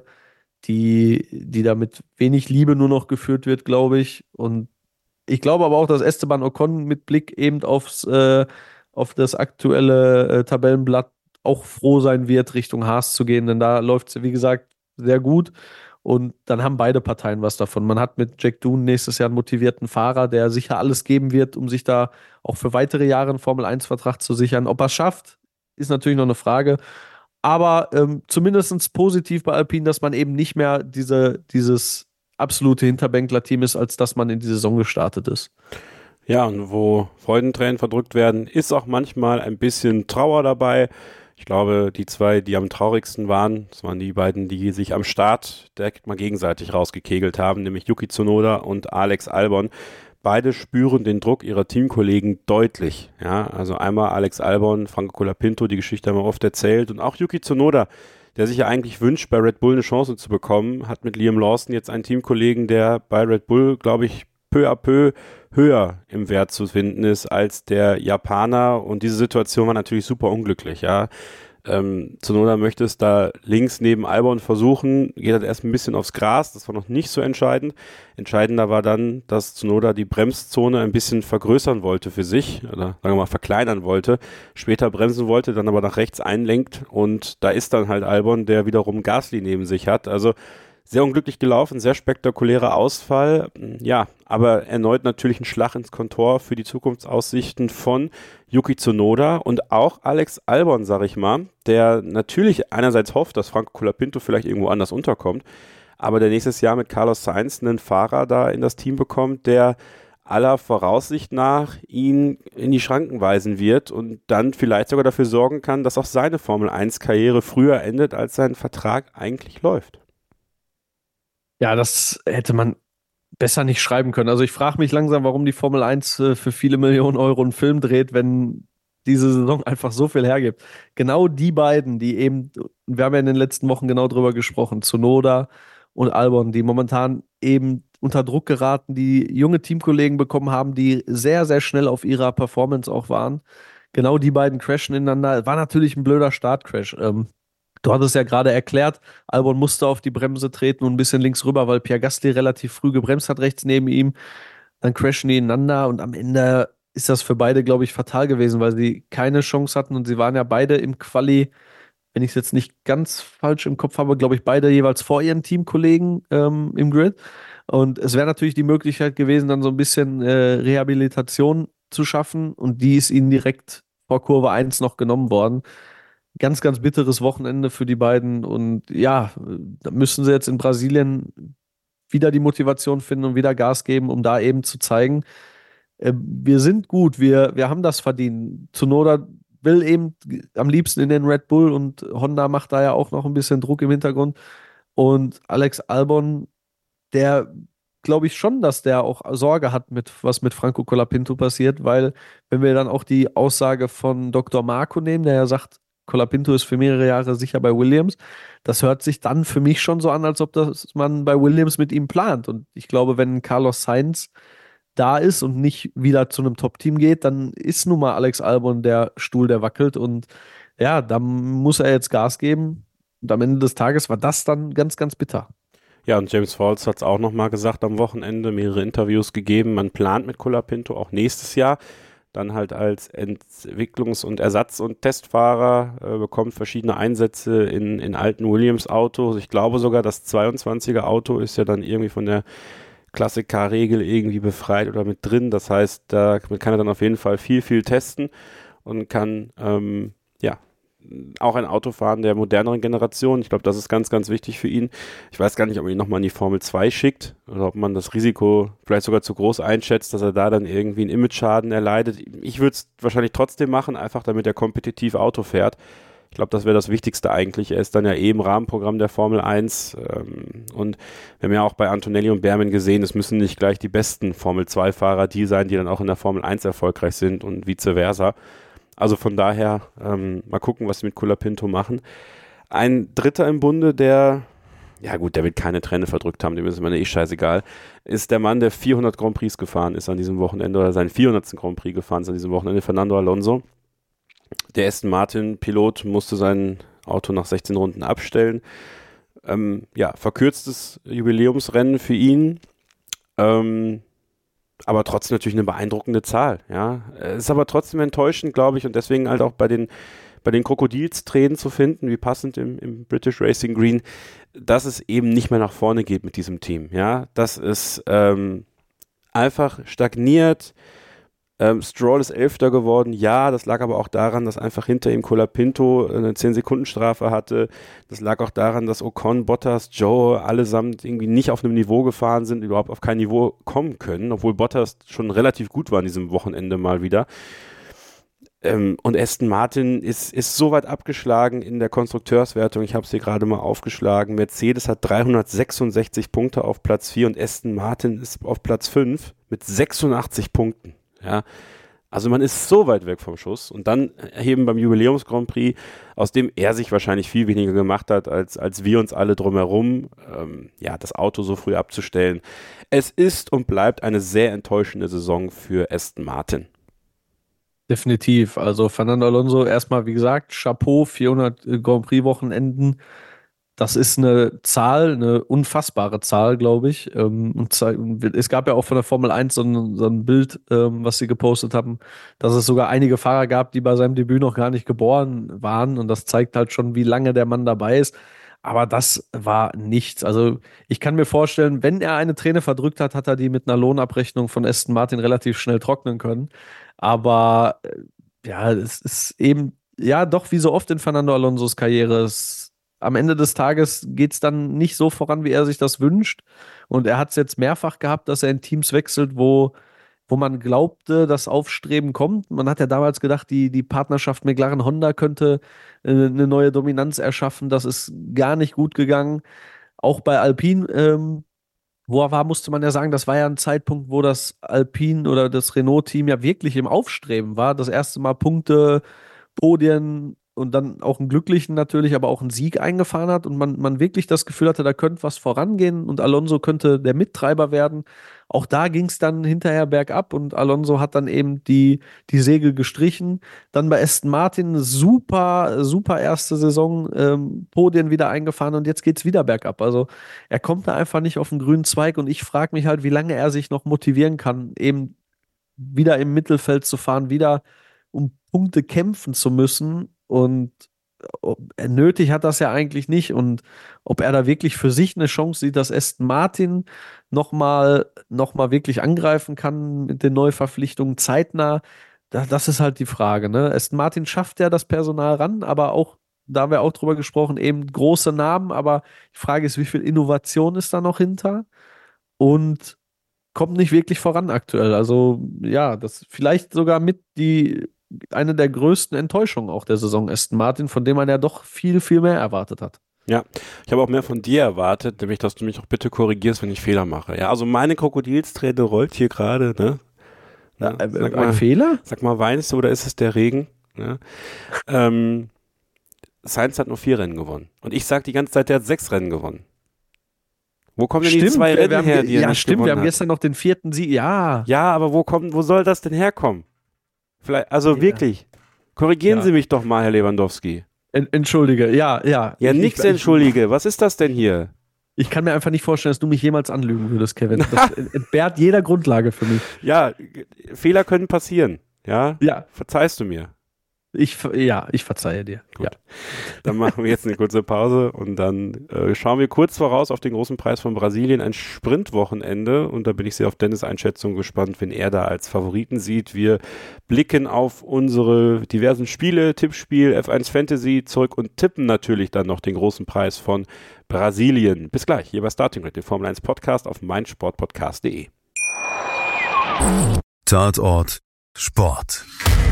die, die da mit wenig Liebe nur noch geführt wird, glaube ich. Und ich glaube aber auch, dass Esteban Ocon mit Blick eben aufs, äh, auf das aktuelle äh, Tabellenblatt auch froh sein wird, Richtung Haas zu gehen, denn da läuft es, wie gesagt, sehr gut, und dann haben beide Parteien was davon. Man hat mit Jack Doohan nächstes Jahr einen motivierten Fahrer, der sicher alles geben wird, um sich da auch für weitere Jahre einen Formel eins Vertrag zu sichern. Ob er es schafft, ist natürlich noch eine Frage, aber ähm, zumindest positiv bei Alpine, dass man eben nicht mehr diese, dieses absolute Hinterbänkler-Team ist, als dass man in die Saison gestartet ist. Ja, und wo Freudentränen verdrückt werden, ist auch manchmal ein bisschen Trauer dabei. Ich glaube, die zwei, die am traurigsten waren, das waren die beiden, die sich am Start direkt mal gegenseitig rausgekegelt haben, nämlich Yuki Tsunoda und Alex Albon. Beide spüren den Druck ihrer Teamkollegen deutlich. Ja, also einmal Alex Albon, Franco Colapinto, die Geschichte haben wir oft erzählt, und auch Yuki Tsunoda, der sich ja eigentlich wünscht, bei Red Bull eine Chance zu bekommen, hat mit Liam Lawson jetzt einen Teamkollegen, der bei Red Bull, glaube ich, peu à peu höher im Wert zu finden ist als der Japaner, und diese Situation war natürlich super unglücklich, ja. Ähm, Tsunoda möchte es da links neben Albon versuchen, geht halt erst ein bisschen aufs Gras, das war noch nicht so entscheidend. Entscheidender war dann, dass Tsunoda die Bremszone ein bisschen vergrößern wollte für sich, oder sagen wir mal verkleinern wollte, später bremsen wollte, dann aber nach rechts einlenkt, und da ist dann halt Albon, der wiederum Gasly neben sich hat, also sehr unglücklich gelaufen, sehr spektakulärer Ausfall, ja, aber erneut natürlich ein Schlag ins Kontor für die Zukunftsaussichten von Yuki Tsunoda und auch Alex Albon, sag ich mal, der natürlich einerseits hofft, dass Franco Colapinto vielleicht irgendwo anders unterkommt, aber der nächstes Jahr mit Carlos Sainz einen Fahrer da in das Team bekommt, der aller Voraussicht nach ihn in die Schranken weisen wird und dann vielleicht sogar dafür sorgen kann, dass auch seine Formel eins Karriere früher endet, als sein Vertrag eigentlich läuft. Ja, das hätte man besser nicht schreiben können. Also ich frage mich langsam, warum die Formel eins äh, für viele Millionen Euro einen Film dreht, wenn diese Saison einfach so viel hergibt. Genau die beiden, die eben, wir haben ja in den letzten Wochen genau drüber gesprochen, Tsunoda und Albon, die momentan eben unter Druck geraten, die junge Teamkollegen bekommen haben, die sehr, sehr schnell auf ihrer Performance auch waren. Genau die beiden crashen ineinander. War natürlich ein blöder Startcrash. Ähm, Du hattest ja gerade erklärt, Albon musste auf die Bremse treten und ein bisschen links rüber, weil Pierre Gasly relativ früh gebremst hat, rechts neben ihm. Dann crashen die ineinander und am Ende ist das für beide, glaube ich, fatal gewesen, weil sie keine Chance hatten und sie waren ja beide im Quali, wenn ich es jetzt nicht ganz falsch im Kopf habe, glaube ich, beide jeweils vor ihren Teamkollegen ähm, im Grid. Und es wäre natürlich die Möglichkeit gewesen, dann so ein bisschen äh, Rehabilitation zu schaffen und die ist ihnen direkt vor Kurve eins noch genommen worden. Ganz, ganz bitteres Wochenende für die beiden. Und ja, da müssen sie jetzt in Brasilien wieder die Motivation finden und wieder Gas geben, um da eben zu zeigen, äh, wir sind gut, wir, wir haben das verdient. Tsunoda will eben am liebsten in den Red Bull und Honda macht da ja auch noch ein bisschen Druck im Hintergrund. Und Alex Albon, der glaube ich schon, dass der auch Sorge hat, mit was mit Franco Colapinto passiert, weil wenn wir dann auch die Aussage von Doktor Marco nehmen, der ja sagt, Colapinto ist für mehrere Jahre sicher bei Williams, das hört sich dann für mich schon so an, als ob das man bei Williams mit ihm plant. Und ich glaube, wenn Carlos Sainz da ist und nicht wieder zu einem Top-Team geht, dann ist nun mal Alex Albon der Stuhl, der wackelt. Und ja, da muss er jetzt Gas geben. Und am Ende des Tages war das dann ganz, ganz bitter. Ja, und James Falls hat es auch nochmal gesagt am Wochenende, mehrere Interviews gegeben. Man plant mit Colapinto auch nächstes Jahr dann halt als Entwicklungs- und Ersatz- und Testfahrer, äh, bekommt verschiedene Einsätze in, in alten Williams-Autos. Ich glaube sogar, das zweiundzwanziger Auto ist ja dann irgendwie von der Classic-Car-Regel irgendwie befreit oder mit drin. Das heißt, damit kann er dann auf jeden Fall viel, viel testen und kann, ähm, ja, auch ein Auto fahren der moderneren Generation. Ich glaube, das ist ganz, ganz wichtig für ihn. Ich weiß gar nicht, ob man ihn nochmal in die Formel zwei schickt oder ob man das Risiko vielleicht sogar zu groß einschätzt, dass er da dann irgendwie einen Image-Schaden erleidet. Ich würde es wahrscheinlich trotzdem machen, einfach damit er kompetitiv Auto fährt. Ich glaube, das wäre das Wichtigste eigentlich. Er ist dann ja eh im Rahmenprogramm der Formel eins ähm, und wir haben ja auch bei Antonelli und Behrmann gesehen, es müssen nicht gleich die besten Formel zwei Fahrer die sein, die dann auch in der Formel eins erfolgreich sind und vice versa. Also von daher ähm, mal gucken, was sie mit Colapinto machen. Ein Dritter im Bunde, der, ja gut, der wird keine Träne verdrückt haben, dem ist immer eh scheißegal, ist der Mann, der vierhundert Grand Prix gefahren ist an diesem Wochenende oder seinen vierhundertsten Grand Prix gefahren ist an diesem Wochenende, Fernando Alonso. Der Aston Martin-Pilot musste sein Auto nach sechzehn Runden abstellen. Ähm, ja, verkürztes Jubiläumsrennen für ihn. Ähm, aber trotzdem natürlich eine beeindruckende Zahl, ja. Ist aber trotzdem enttäuschend, glaube ich, und deswegen halt auch bei den, bei den Krokodilstränen zu finden, wie passend im, im British Racing Green, dass es eben nicht mehr nach vorne geht mit diesem Team, ja. Dass es ähm, einfach stagniert. Ähm, Stroll ist Elfter geworden, ja, das lag aber auch daran, dass einfach hinter ihm Colapinto eine zehn-Sekunden-Strafe hatte. Das lag auch daran, dass Ocon, Bottas, Joe allesamt irgendwie nicht auf einem Niveau gefahren sind, überhaupt auf kein Niveau kommen können, obwohl Bottas schon relativ gut war an diesem Wochenende mal wieder. Ähm, und Aston Martin ist, ist so weit abgeschlagen in der Konstrukteurswertung, ich habe es hier gerade mal aufgeschlagen, Mercedes hat dreihundertsechsundsechzig Punkte auf Platz vier und Aston Martin ist auf Platz fünf mit sechsundachtzig Punkten. Ja, also man ist so weit weg vom Schuss und dann eben beim Jubiläums Grand Prix, aus dem er sich wahrscheinlich viel weniger gemacht hat, als, als wir uns alle drumherum, ähm, ja, das Auto so früh abzustellen. Es ist und bleibt eine sehr enttäuschende Saison für Aston Martin. Definitiv. Also Fernando Alonso erstmal, wie gesagt, Chapeau, vierhundert Grand Prix Wochenenden. Das ist eine Zahl, eine unfassbare Zahl, glaube ich. Ähm, und es gab ja auch von der Formel eins so ein, so ein Bild, ähm, was sie gepostet haben, dass es sogar einige Fahrer gab, die bei seinem Debüt noch gar nicht geboren waren. Und das zeigt halt schon, wie lange der Mann dabei ist. Aber das war nichts. Also ich kann mir vorstellen, wenn er eine Träne verdrückt hat, hat er die mit einer Lohnabrechnung von Aston Martin relativ schnell trocknen können. Aber äh, ja, es ist eben, ja, doch wie so oft in Fernando Alonsos Karriere, es am Ende des Tages geht es dann nicht so voran, wie er sich das wünscht. Und er hat es jetzt mehrfach gehabt, dass er in Teams wechselt, wo, wo man glaubte, dass Aufstreben kommt. Man hat ja damals gedacht, die, die Partnerschaft McLaren-Honda könnte äh, eine neue Dominanz erschaffen. Das ist gar nicht gut gegangen. Auch bei Alpine, ähm, wo er war, musste man ja sagen, das war ja ein Zeitpunkt, wo das Alpine oder das Renault-Team ja wirklich im Aufstreben war. Das erste Mal Punkte, Podien und dann auch einen glücklichen natürlich, aber auch einen Sieg eingefahren hat und man, man wirklich das Gefühl hatte, da könnte was vorangehen und Alonso könnte der Mittreiber werden. Auch da ging es dann hinterher bergab und Alonso hat dann eben die, die Segel gestrichen. Dann bei Aston Martin super, super erste Saison, ähm, Podien wieder eingefahren und jetzt geht es wieder bergab. Also er kommt da einfach nicht auf den grünen Zweig und ich frage mich halt, wie lange er sich noch motivieren kann, eben wieder im Mittelfeld zu fahren, wieder um Punkte kämpfen zu müssen und er nötig hat das ja eigentlich nicht und ob er da wirklich für sich eine Chance sieht, dass Aston Martin nochmal noch mal wirklich angreifen kann mit den Neuverpflichtungen zeitnah, das, das ist halt die Frage, ne? Aston Martin schafft ja das Personal ran, aber auch, da haben wir auch drüber gesprochen, eben große Namen, aber die Frage ist, wie viel Innovation ist da noch hinter und kommt nicht wirklich voran aktuell. Also ja, das vielleicht sogar mit die eine der größten Enttäuschungen auch der Saison Aston Martin, von dem man ja doch viel, viel mehr erwartet hat. Ja, ich habe auch mehr von dir erwartet, nämlich, dass du mich auch bitte korrigierst, wenn ich Fehler mache. Ja, also meine Krokodilsträne rollt hier gerade, ne? Ja, Ja, ein sag ein mal, Fehler? Sag mal, weinst du oder ist es der Regen? Ja. ähm, Sainz hat nur vier Rennen gewonnen. Und ich sag die ganze Zeit, der hat sechs Rennen gewonnen. Wo kommen denn die zwei wir- wir Rennen haben, her, die er Ja, nicht stimmt, wir gewonnen haben hat? gestern noch den vierten Sieg. Ja, Ja, aber wo kommt, wo soll das denn herkommen? Vielleicht, also Ja. wirklich. Korrigieren Ja. Sie mich doch mal, Herr Lewandowski. en- entschuldige, ja, ja. Ja, Ich- nix ich, entschuldige. Was ist das denn hier? Ich kann mir einfach nicht vorstellen, dass du mich jemals anlügen würdest, Kevin. Das entbehrt jeder Grundlage für mich. Ja, g- Fehler können passieren. Ja, Ja, verzeihst du mir. ich, ver- ja, ich verzeihe dir. Gut. Ja. Dann machen wir jetzt eine kurze Pause und dann äh, schauen wir kurz voraus auf den großen Preis von Brasilien, ein Sprintwochenende, und da bin ich sehr auf Dennis' Einschätzung gespannt, wen er da als Favoriten sieht. Wir blicken auf unsere diversen Spiele, Tippspiel, F eins Fantasy zurück und tippen natürlich dann noch den großen Preis von Brasilien. Bis gleich, hier bei Starting Grid, dem Formel eins Podcast auf meinsportpodcast punkt de. Tatort Sport.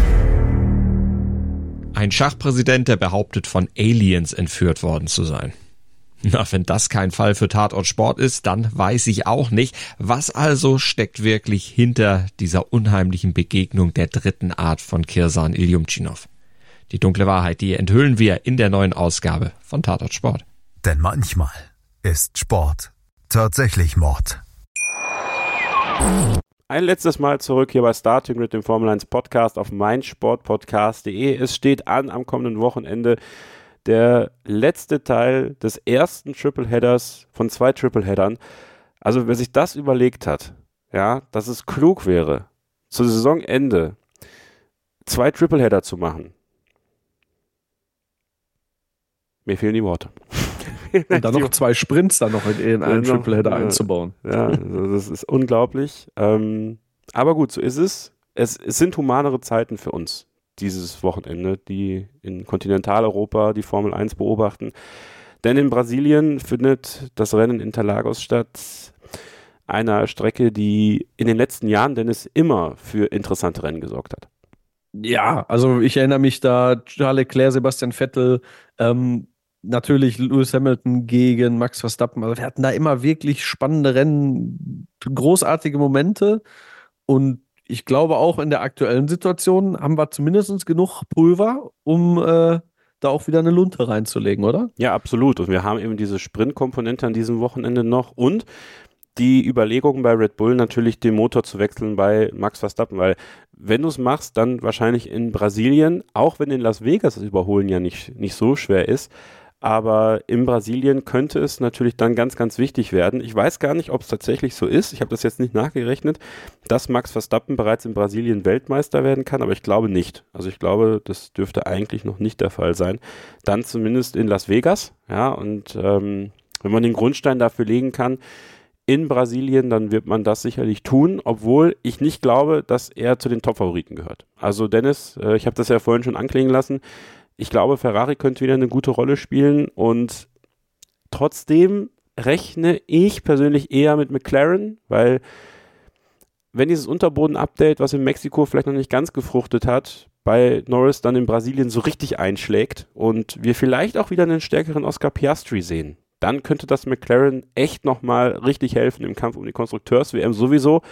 Ein Schachpräsident, der behauptet, von Aliens entführt worden zu sein. Na, wenn das kein Fall für Tatort Sport ist, dann weiß ich auch nicht, was also steckt wirklich hinter dieser unheimlichen Begegnung der dritten Art von Kirsan Iljumtschinov. Die dunkle Wahrheit, die enthüllen wir in der neuen Ausgabe von Tatort Sport. Denn manchmal ist Sport tatsächlich Mord. Ein letztes Mal zurück hier bei Starting Grid, dem Formel eins Podcast auf meinsportpodcast punkt de. Es steht an am kommenden Wochenende der letzte Teil des ersten Tripleheaders von zwei Tripleheadern. Also wer sich das überlegt hat, ja, dass es klug wäre, zu Saisonende zwei Tripleheader zu machen. Mir fehlen die Worte. Und dann noch zwei Sprints dann noch in, in einen Ja, noch, Tripleheader ja. einzubauen. Ja, also das ist unglaublich. Ähm, aber gut, so ist es. es. Es sind humanere Zeiten für uns, dieses Wochenende, die in Kontinentaleuropa die Formel eins beobachten. Denn in Brasilien findet das Rennen in Interlagos statt, einer Strecke, die in den letzten Jahren Dennis immer für interessante Rennen gesorgt hat. Ja, also ich erinnere mich da, Charles Leclerc, Sebastian Vettel, ähm, natürlich Lewis Hamilton gegen Max Verstappen. Also wir hatten da immer wirklich spannende Rennen, großartige Momente. Und ich glaube auch in der aktuellen Situation haben wir zumindest genug Pulver, um äh, da auch wieder eine Lunte reinzulegen, oder? Ja, absolut. Und wir haben eben diese Sprintkomponente an diesem Wochenende noch und die Überlegung bei Red Bull natürlich den Motor zu wechseln bei Max Verstappen, weil wenn du es machst, dann wahrscheinlich in Brasilien, auch wenn in Las Vegas das Überholen ja nicht, nicht so schwer ist, aber in Brasilien könnte es natürlich dann ganz, ganz wichtig werden. Ich weiß gar nicht, ob es tatsächlich so ist. Ich habe das jetzt nicht nachgerechnet, dass Max Verstappen bereits in Brasilien Weltmeister werden kann, aber ich glaube nicht. Also ich glaube, das dürfte eigentlich noch nicht der Fall sein. Dann zumindest in Las Vegas. Ja, und ähm, wenn man den Grundstein dafür legen kann, in Brasilien, dann wird man das sicherlich tun, obwohl ich nicht glaube, dass er zu den Top-Favoriten gehört. Also Dennis, äh, ich habe das ja vorhin schon anklingen lassen, ich glaube, Ferrari könnte wieder eine gute Rolle spielen und trotzdem rechne ich persönlich eher mit McLaren, weil wenn dieses Unterboden-Update, was in Mexiko vielleicht noch nicht ganz gefruchtet hat, bei Norris dann in Brasilien so richtig einschlägt und wir vielleicht auch wieder einen stärkeren Oscar Piastri sehen, dann könnte das McLaren echt nochmal richtig helfen im Kampf um die Konstrukteurs-W M sowieso,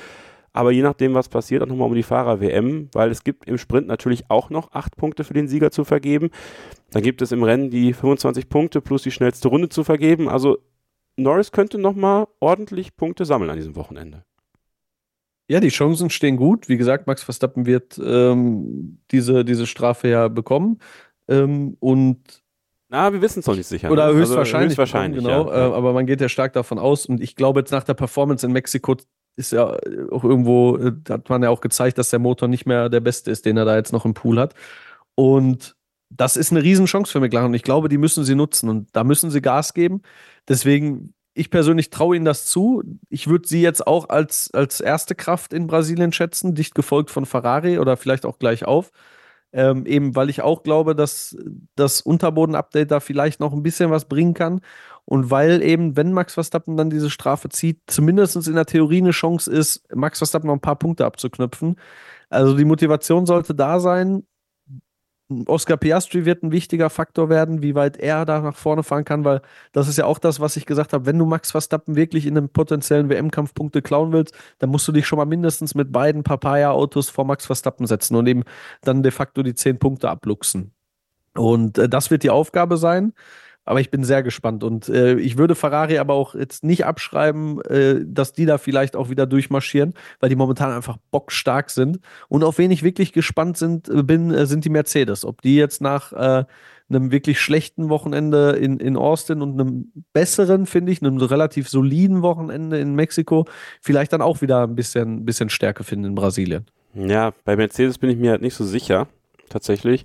aber je nachdem, was passiert, auch nochmal um die Fahrer-W M, weil es gibt im Sprint natürlich auch noch acht Punkte für den Sieger zu vergeben. Dann gibt es im Rennen die fünfundzwanzig Punkte plus die schnellste Runde zu vergeben. Also Norris könnte nochmal ordentlich Punkte sammeln an diesem Wochenende. Ja, die Chancen stehen gut. Wie gesagt, Max Verstappen wird ähm, diese, diese Strafe ja bekommen. Ähm, und Na, wir wissen es noch nicht sicher. Oder ne? höchstwahrscheinlich. Also höchstwahrscheinlich, bekommen, genau. ja. Äh, aber man geht ja stark davon aus. Und ich glaube, jetzt nach der Performance in Mexiko ist ja auch irgendwo, äh, hat man ja auch gezeigt, dass der Motor nicht mehr der beste ist, den er da jetzt noch im Pool hat. Und das ist eine Riesenchance für McLaren. Und ich glaube, die müssen sie nutzen. Und da müssen sie Gas geben. Deswegen, ich persönlich traue ihnen das zu. Ich würde sie jetzt auch als, als erste Kraft in Brasilien schätzen, dicht gefolgt von Ferrari oder vielleicht auch gleich auf. Ähm, eben, weil ich auch glaube, dass das Unterboden-Update da vielleicht noch ein bisschen was bringen kann. Und weil eben, wenn Max Verstappen dann diese Strafe zieht, zumindest in der Theorie eine Chance ist, Max Verstappen noch ein paar Punkte abzuknüpfen. Also die Motivation sollte da sein. Oscar Piastri wird ein wichtiger Faktor werden, wie weit er da nach vorne fahren kann, weil das ist ja auch das, was ich gesagt habe, wenn du Max Verstappen wirklich in einem potenziellen W M-Kampf Punkte klauen willst, dann musst du dich schon mal mindestens mit beiden Papaya-Autos vor Max Verstappen setzen und eben dann de facto die zehn Punkte abluchsen. Und äh, das wird die Aufgabe sein. Aber ich bin sehr gespannt und äh, ich würde Ferrari aber auch jetzt nicht abschreiben, äh, dass die da vielleicht auch wieder durchmarschieren, weil die momentan einfach bockstark sind. Und auf wen ich wirklich gespannt sind, äh, bin, äh, sind die Mercedes. Ob die jetzt nach äh, einem wirklich schlechten Wochenende in, in Austin und einem besseren, finde ich, einem relativ soliden Wochenende in Mexiko, vielleicht dann auch wieder ein bisschen, bisschen Stärke finden in Brasilien. Ja, bei Mercedes bin ich mir halt nicht so sicher, tatsächlich.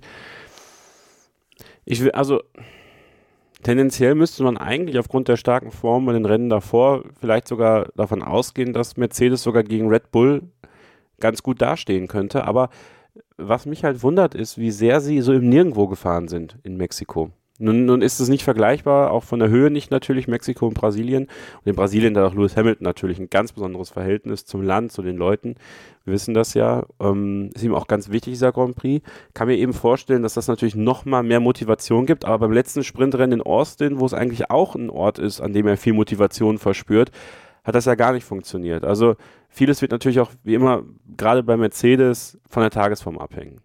Ich will, also tendenziell müsste man eigentlich aufgrund der starken Form bei den Rennen davor vielleicht sogar davon ausgehen, dass Mercedes sogar gegen Red Bull ganz gut dastehen könnte. Aber was mich halt wundert, ist, wie sehr sie so im Nirgendwo gefahren sind in Mexiko. Nun, nun ist es nicht vergleichbar, auch von der Höhe nicht natürlich, Mexiko und Brasilien. Und in Brasilien da auch Lewis Hamilton natürlich ein ganz besonderes Verhältnis zum Land, zu den Leuten. Wir wissen das ja. Ähm, ist ihm auch ganz wichtig, dieser Grand Prix. Kann mir eben vorstellen, dass das natürlich nochmal mehr Motivation gibt. Aber beim letzten Sprintrennen in Austin, wo es eigentlich auch ein Ort ist, an dem er viel Motivation verspürt, hat das ja gar nicht funktioniert. Also vieles wird natürlich auch, wie immer, gerade bei Mercedes von der Tagesform abhängen.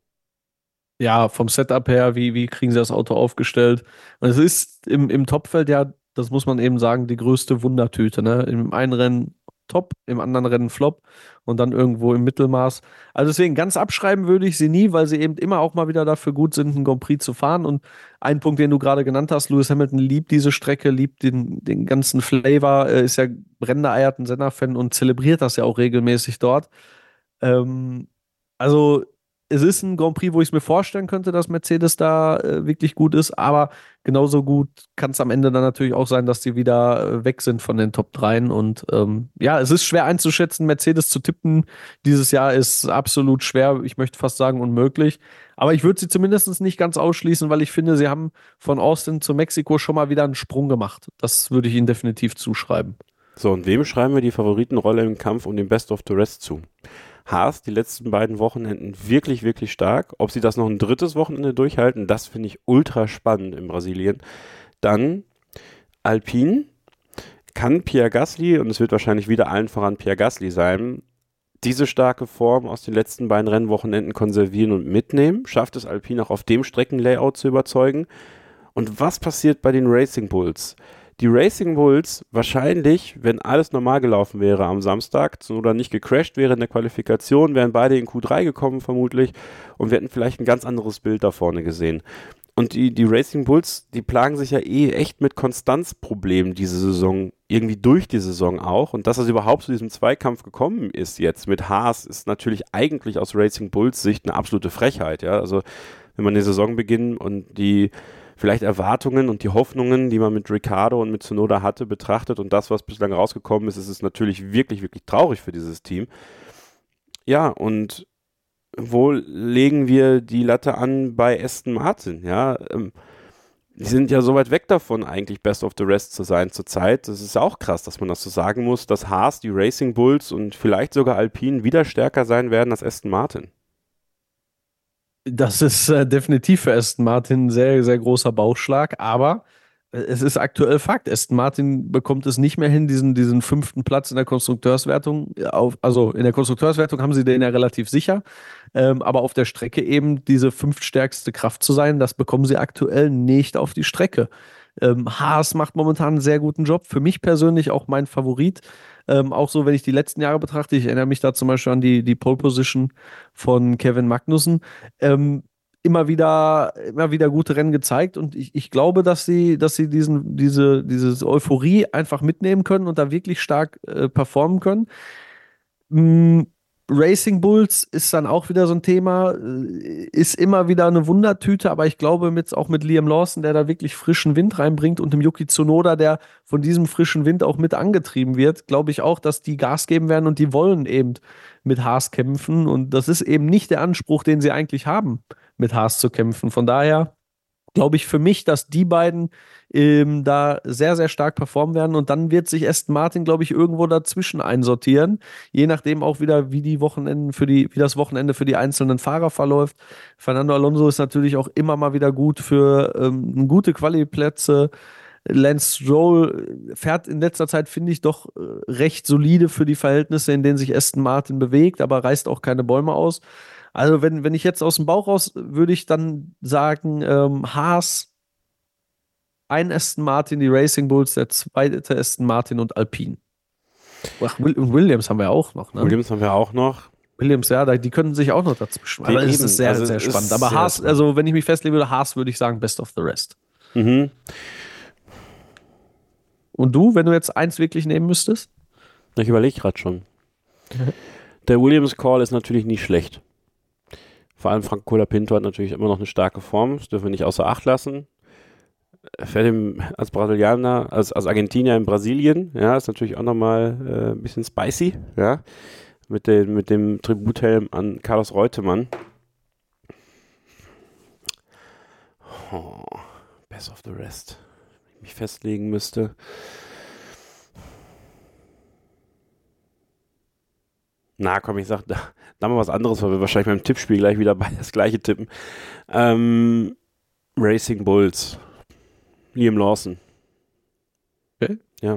Ja, vom Setup her, wie, wie kriegen sie das Auto aufgestellt? Und es ist im, im Topfeld ja, das muss man eben sagen, die größte Wundertüte. Ne? Im einen Rennen top, im anderen Rennen flop und dann irgendwo im Mittelmaß. Also deswegen ganz abschreiben würde ich sie nie, weil sie eben immer auch mal wieder dafür gut sind, einen Grand Prix zu fahren. Und ein Punkt, den du gerade genannt hast, Lewis Hamilton liebt diese Strecke, liebt den, den ganzen Flavor, äh, ist ja brennender eierten Senna-Fan und zelebriert das ja auch regelmäßig dort. Ähm, also es ist ein Grand Prix, wo ich es mir vorstellen könnte, dass Mercedes da äh, wirklich gut ist, aber genauso gut kann es am Ende dann natürlich auch sein, dass die wieder äh, weg sind von den Top drei. Und ähm, ja, es ist schwer einzuschätzen, Mercedes zu tippen. Dieses Jahr ist absolut schwer, ich möchte fast sagen unmöglich. Aber ich würde sie zumindest nicht ganz ausschließen, weil ich finde, sie haben von Austin zu Mexiko schon mal wieder einen Sprung gemacht. Das würde ich ihnen definitiv zuschreiben. So, und wem schreiben wir die Favoritenrolle im Kampf um den Best of the Rest zu? Haas, die letzten beiden Wochenenden wirklich, wirklich stark. Ob sie das noch ein drittes Wochenende durchhalten, das finde ich ultra spannend in Brasilien. Dann Alpine, kann Pierre Gasly, und es wird wahrscheinlich wieder allen voran Pierre Gasly sein, diese starke Form aus den letzten beiden Rennwochenenden konservieren und mitnehmen? Schafft es Alpine auch auf dem Streckenlayout zu überzeugen? Und was passiert bei den Racing Bulls? Die Racing Bulls wahrscheinlich, wenn alles normal gelaufen wäre am Samstag oder nicht gecrashed wäre in der Qualifikation, wären beide in Q drei gekommen vermutlich und wir hätten vielleicht ein ganz anderes Bild da vorne gesehen. Und die, die Racing Bulls, die plagen sich ja eh echt mit Konstanzproblemen diese Saison, irgendwie durch die Saison auch. Und dass es überhaupt zu diesem Zweikampf gekommen ist jetzt mit Haas, ist natürlich eigentlich aus Racing Bulls Sicht eine absolute Frechheit. Ja? Also wenn man die Saison beginnt und die vielleicht Erwartungen und die Hoffnungen, die man mit Ricciardo und mit Tsunoda hatte, betrachtet und das, was bislang rausgekommen ist, ist es natürlich wirklich, wirklich traurig für dieses Team. Ja, und wo legen wir die Latte an bei Aston Martin? Ja, ähm, die sind ja so weit weg davon, eigentlich Best of the Rest zu sein zurzeit. Das ist ja auch krass, dass man das so sagen muss, dass Haas, die Racing Bulls und vielleicht sogar Alpine wieder stärker sein werden als Aston Martin. Das ist äh, definitiv für Aston Martin ein sehr, sehr großer Bauchschlag, aber es ist aktuell Fakt. Aston Martin bekommt es nicht mehr hin, diesen, diesen fünften Platz in der Konstrukteurswertung. Auf, also in der Konstrukteurswertung haben sie den ja relativ sicher. Ähm, aber auf der Strecke eben diese fünftstärkste Kraft zu sein, das bekommen sie aktuell nicht auf die Strecke. Ähm, Haas macht momentan einen sehr guten Job. Für mich persönlich auch mein Favorit. Ähm, auch so, wenn ich die letzten Jahre betrachte. Ich erinnere mich da zum Beispiel an die, die Pole Position von Kevin Magnussen. Ähm, immer wieder, immer wieder gute Rennen gezeigt und ich, ich glaube, dass sie, dass sie diesen, diese, diese Euphorie einfach mitnehmen können und da wirklich stark äh, performen können. Mm, Racing Bulls ist dann auch wieder so ein Thema, äh, ist immer wieder eine Wundertüte, aber ich glaube mit, auch mit Liam Lawson, der da wirklich frischen Wind reinbringt und dem Yuki Tsunoda, der von diesem frischen Wind auch mit angetrieben wird, glaube ich auch, dass die Gas geben werden und die wollen eben mit Haas kämpfen und das ist eben nicht der Anspruch, den sie eigentlich haben, mit Haas zu kämpfen. Von daher glaube ich für mich, dass die beiden ähm, da sehr, sehr stark performen werden und dann wird sich Aston Martin, glaube ich, irgendwo dazwischen einsortieren, je nachdem auch wieder, wie die Wochenenden für die, wie das Wochenende für die einzelnen Fahrer verläuft. Fernando Alonso ist natürlich auch immer mal wieder gut für ähm, gute Quali-Plätze. Lance Stroll fährt in letzter Zeit, finde ich, doch äh, recht solide für die Verhältnisse, in denen sich Aston Martin bewegt, aber reißt auch keine Bäume aus. Also wenn, wenn ich jetzt aus dem Bauch raus, würde ich dann sagen, ähm, Haas, ein Aston Martin, die Racing Bulls, der zweite Aston Martin und Alpine. Ach, Will, und Williams haben wir auch noch. Ne? Williams haben wir auch noch. Williams, ja, die können sich auch noch dazwischen. Aber es ist sehr, also sehr spannend. Aber Haas, spannend. Also wenn ich mich festlegen würde, Haas würde ich sagen, best of the rest. Mhm. Und du, wenn du jetzt eins wirklich nehmen müsstest? Ich überlege gerade schon. Der Williams-Call ist natürlich nicht schlecht. Vor allem Franco Colapinto hat natürlich immer noch eine starke Form, das dürfen wir nicht außer Acht lassen. Er fährt im, als Brasilianer, als, als Argentinier in Brasilien, ja, ist natürlich auch nochmal äh, ein bisschen spicy, ja, mit, den, mit dem Tributhelm an Carlos Reutemann. Oh, best of the rest. Wenn ich mich festlegen müsste. Na komm, ich sag, da, da mal was anderes, weil wir wahrscheinlich beim Tippspiel gleich wieder bei das gleiche tippen. Ähm, Racing Bulls. Liam Lawson. Okay. Ja.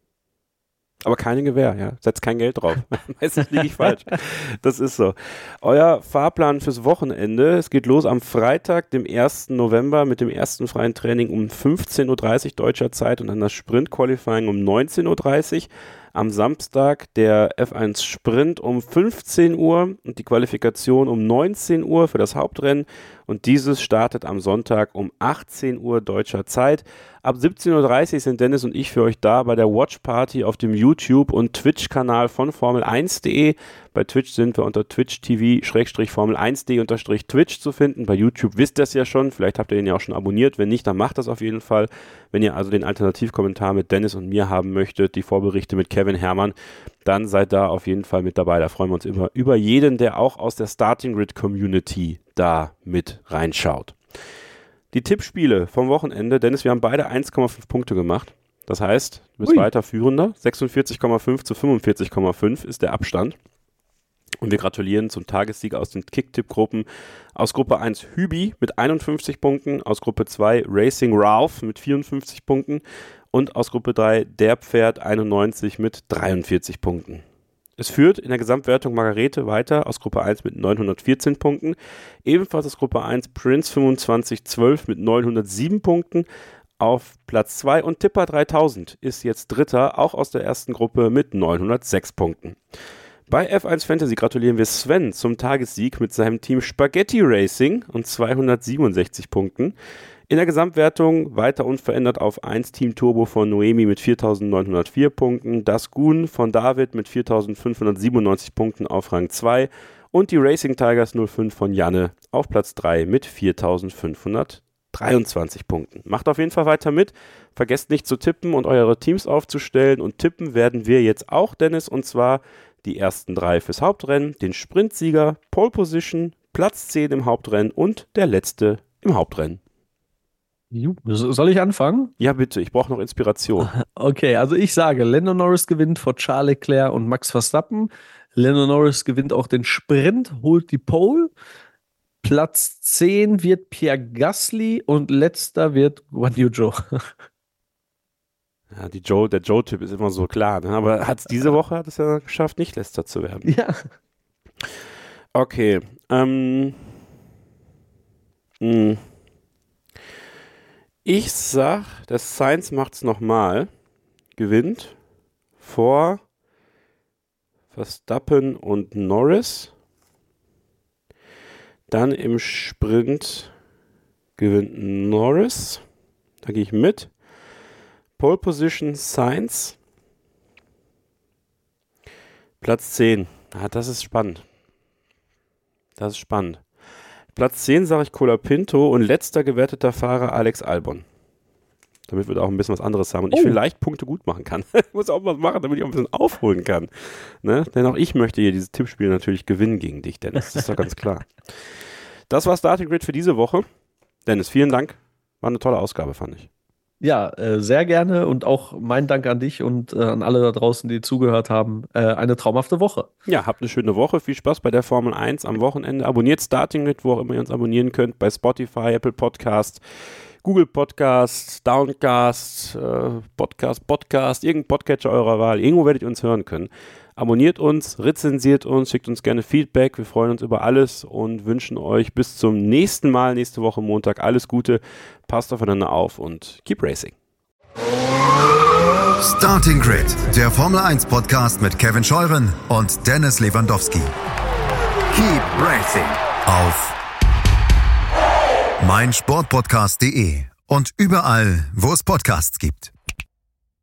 Aber keine Gewehr, ja. Setzt kein Geld drauf. Meistens liege ich falsch. Das ist so. Euer Fahrplan fürs Wochenende. Es geht los am Freitag, dem ersten November, mit dem ersten freien Training um fünfzehn Uhr dreißig deutscher Zeit und dann das Sprint-Qualifying um neunzehn Uhr dreißig. Am Samstag der F eins Sprint um fünfzehn Uhr und die Qualifikation um neunzehn Uhr für das Hauptrennen. Und dieses startet am Sonntag um achtzehn Uhr deutscher Zeit. Ab siebzehn Uhr dreißig sind Dennis und ich für euch da bei der Watch Party auf dem YouTube- und Twitch-Kanal von Formel eins punkt de. Bei Twitch sind wir unter twitch punkt tv Formel eins punkt de Twitch zu finden. Bei YouTube wisst ihr es ja schon. Vielleicht habt ihr den ja auch schon abonniert. Wenn nicht, dann macht das auf jeden Fall. Wenn ihr also den Alternativkommentar mit Dennis und mir haben möchtet, die Vorberichte mit Kevin Herrmann, dann seid da auf jeden Fall mit dabei. Da freuen wir uns über, über jeden, der auch aus der Starting Grid Community da mit reinschaut. Die Tippspiele vom Wochenende, Dennis, wir haben beide eins Komma fünf Punkte gemacht. Das heißt, du bist Ui. weiter Führender. sechsundvierzig Komma fünf zu fünfundvierzig Komma fünf ist der Abstand. Und wir gratulieren zum Tagessieg aus den Kicktipp-Gruppen. Aus Gruppe eins Hübi mit einundfünfzig Punkten, aus Gruppe zwei Racing Ralph mit vierundfünfzig Punkten und aus Gruppe drei Der Pferd einundneunzig mit dreiundvierzig Punkten. Es führt in der Gesamtwertung Margarete weiter aus Gruppe eins mit neunhundertvierzehn Punkten. Ebenfalls aus Gruppe eins Prince fünfundzwanzig zwölf mit neunhundertsieben Punkten auf Platz zwei. Und Tipper dreitausend ist jetzt Dritter, auch aus der ersten Gruppe mit neunhundertsechs Punkten. Bei F eins Fantasy gratulieren wir Sven zum Tagessieg mit seinem Team Spaghetti Racing und zweihundertsiebenundsechzig Punkten. In der Gesamtwertung weiter unverändert auf eins Team Turbo von Noemi mit viertausendneunhundertvier Punkten, das Gun von David mit viertausendfünfhundertsiebenundneunzig Punkten auf Rang zwei und die Racing Tigers null fünf von Janne auf Platz drei mit viertausendfünfhundertdreiundzwanzig Punkten. Macht auf jeden Fall weiter mit, vergesst nicht zu tippen und eure Teams aufzustellen und tippen werden wir jetzt auch, Dennis, und zwar die ersten drei fürs Hauptrennen, den Sprintsieger, Pole Position, Platz zehn im Hauptrennen und der letzte im Hauptrennen. Soll ich anfangen? Ja, bitte, ich brauche noch Inspiration. Okay, also ich sage, Lando Norris gewinnt vor Charles Leclerc und Max Verstappen. Lando Norris gewinnt auch den Sprint, holt die Pole. Platz zehn wird Pierre Gasly und letzter wird Guan Yu Zhou. Ja, die Joe, der Joe-Typ ist immer so klar, ne? Aber hat's diese Woche hat es ja geschafft, nicht Letzter zu werden. Ja. Okay. Ähm, mh. Ich sag, der Sainz macht's nochmal, gewinnt vor Verstappen und Norris. Dann im Sprint gewinnt Norris. Da gehe ich mit. Pole Position Sainz. Platz zehn. Ah, das ist spannend. Das ist spannend. Platz zehn sage ich Colapinto und letzter gewerteter Fahrer Alex Albon. Damit wir da auch ein bisschen was anderes haben und ich Oh. vielleicht Punkte gut machen kann. Ich muss auch was machen, damit ich auch ein bisschen aufholen kann. Ne? Denn auch ich möchte hier dieses Tippspiel natürlich gewinnen gegen dich, Dennis. Das ist doch ganz klar. Das war Starting Grid für diese Woche. Dennis, vielen Dank. War eine tolle Ausgabe, fand ich. Ja, äh, sehr gerne und auch mein Dank an dich und äh, an alle da draußen, die zugehört haben. Äh, eine traumhafte Woche. Ja, habt eine schöne Woche. Viel Spaß bei der Formel eins am Wochenende. Abonniert Starting Grid, wo auch immer ihr uns abonnieren könnt. Bei Spotify, Apple Podcast, Google Podcast, Downcast, äh, Podcast, Podcast, irgendein Podcatcher eurer Wahl. Irgendwo werdet ihr uns hören können. Abonniert uns, rezensiert uns, schickt uns gerne Feedback. Wir freuen uns über alles und wünschen euch bis zum nächsten Mal, nächste Woche Montag, alles Gute. Passt aufeinander auf und keep racing. Starting Grid, der Formel eins Podcast mit Kevin Scheuren und Dennis Lewandowski. Keep racing auf meinsportpodcast punkt de und überall, wo es Podcasts gibt.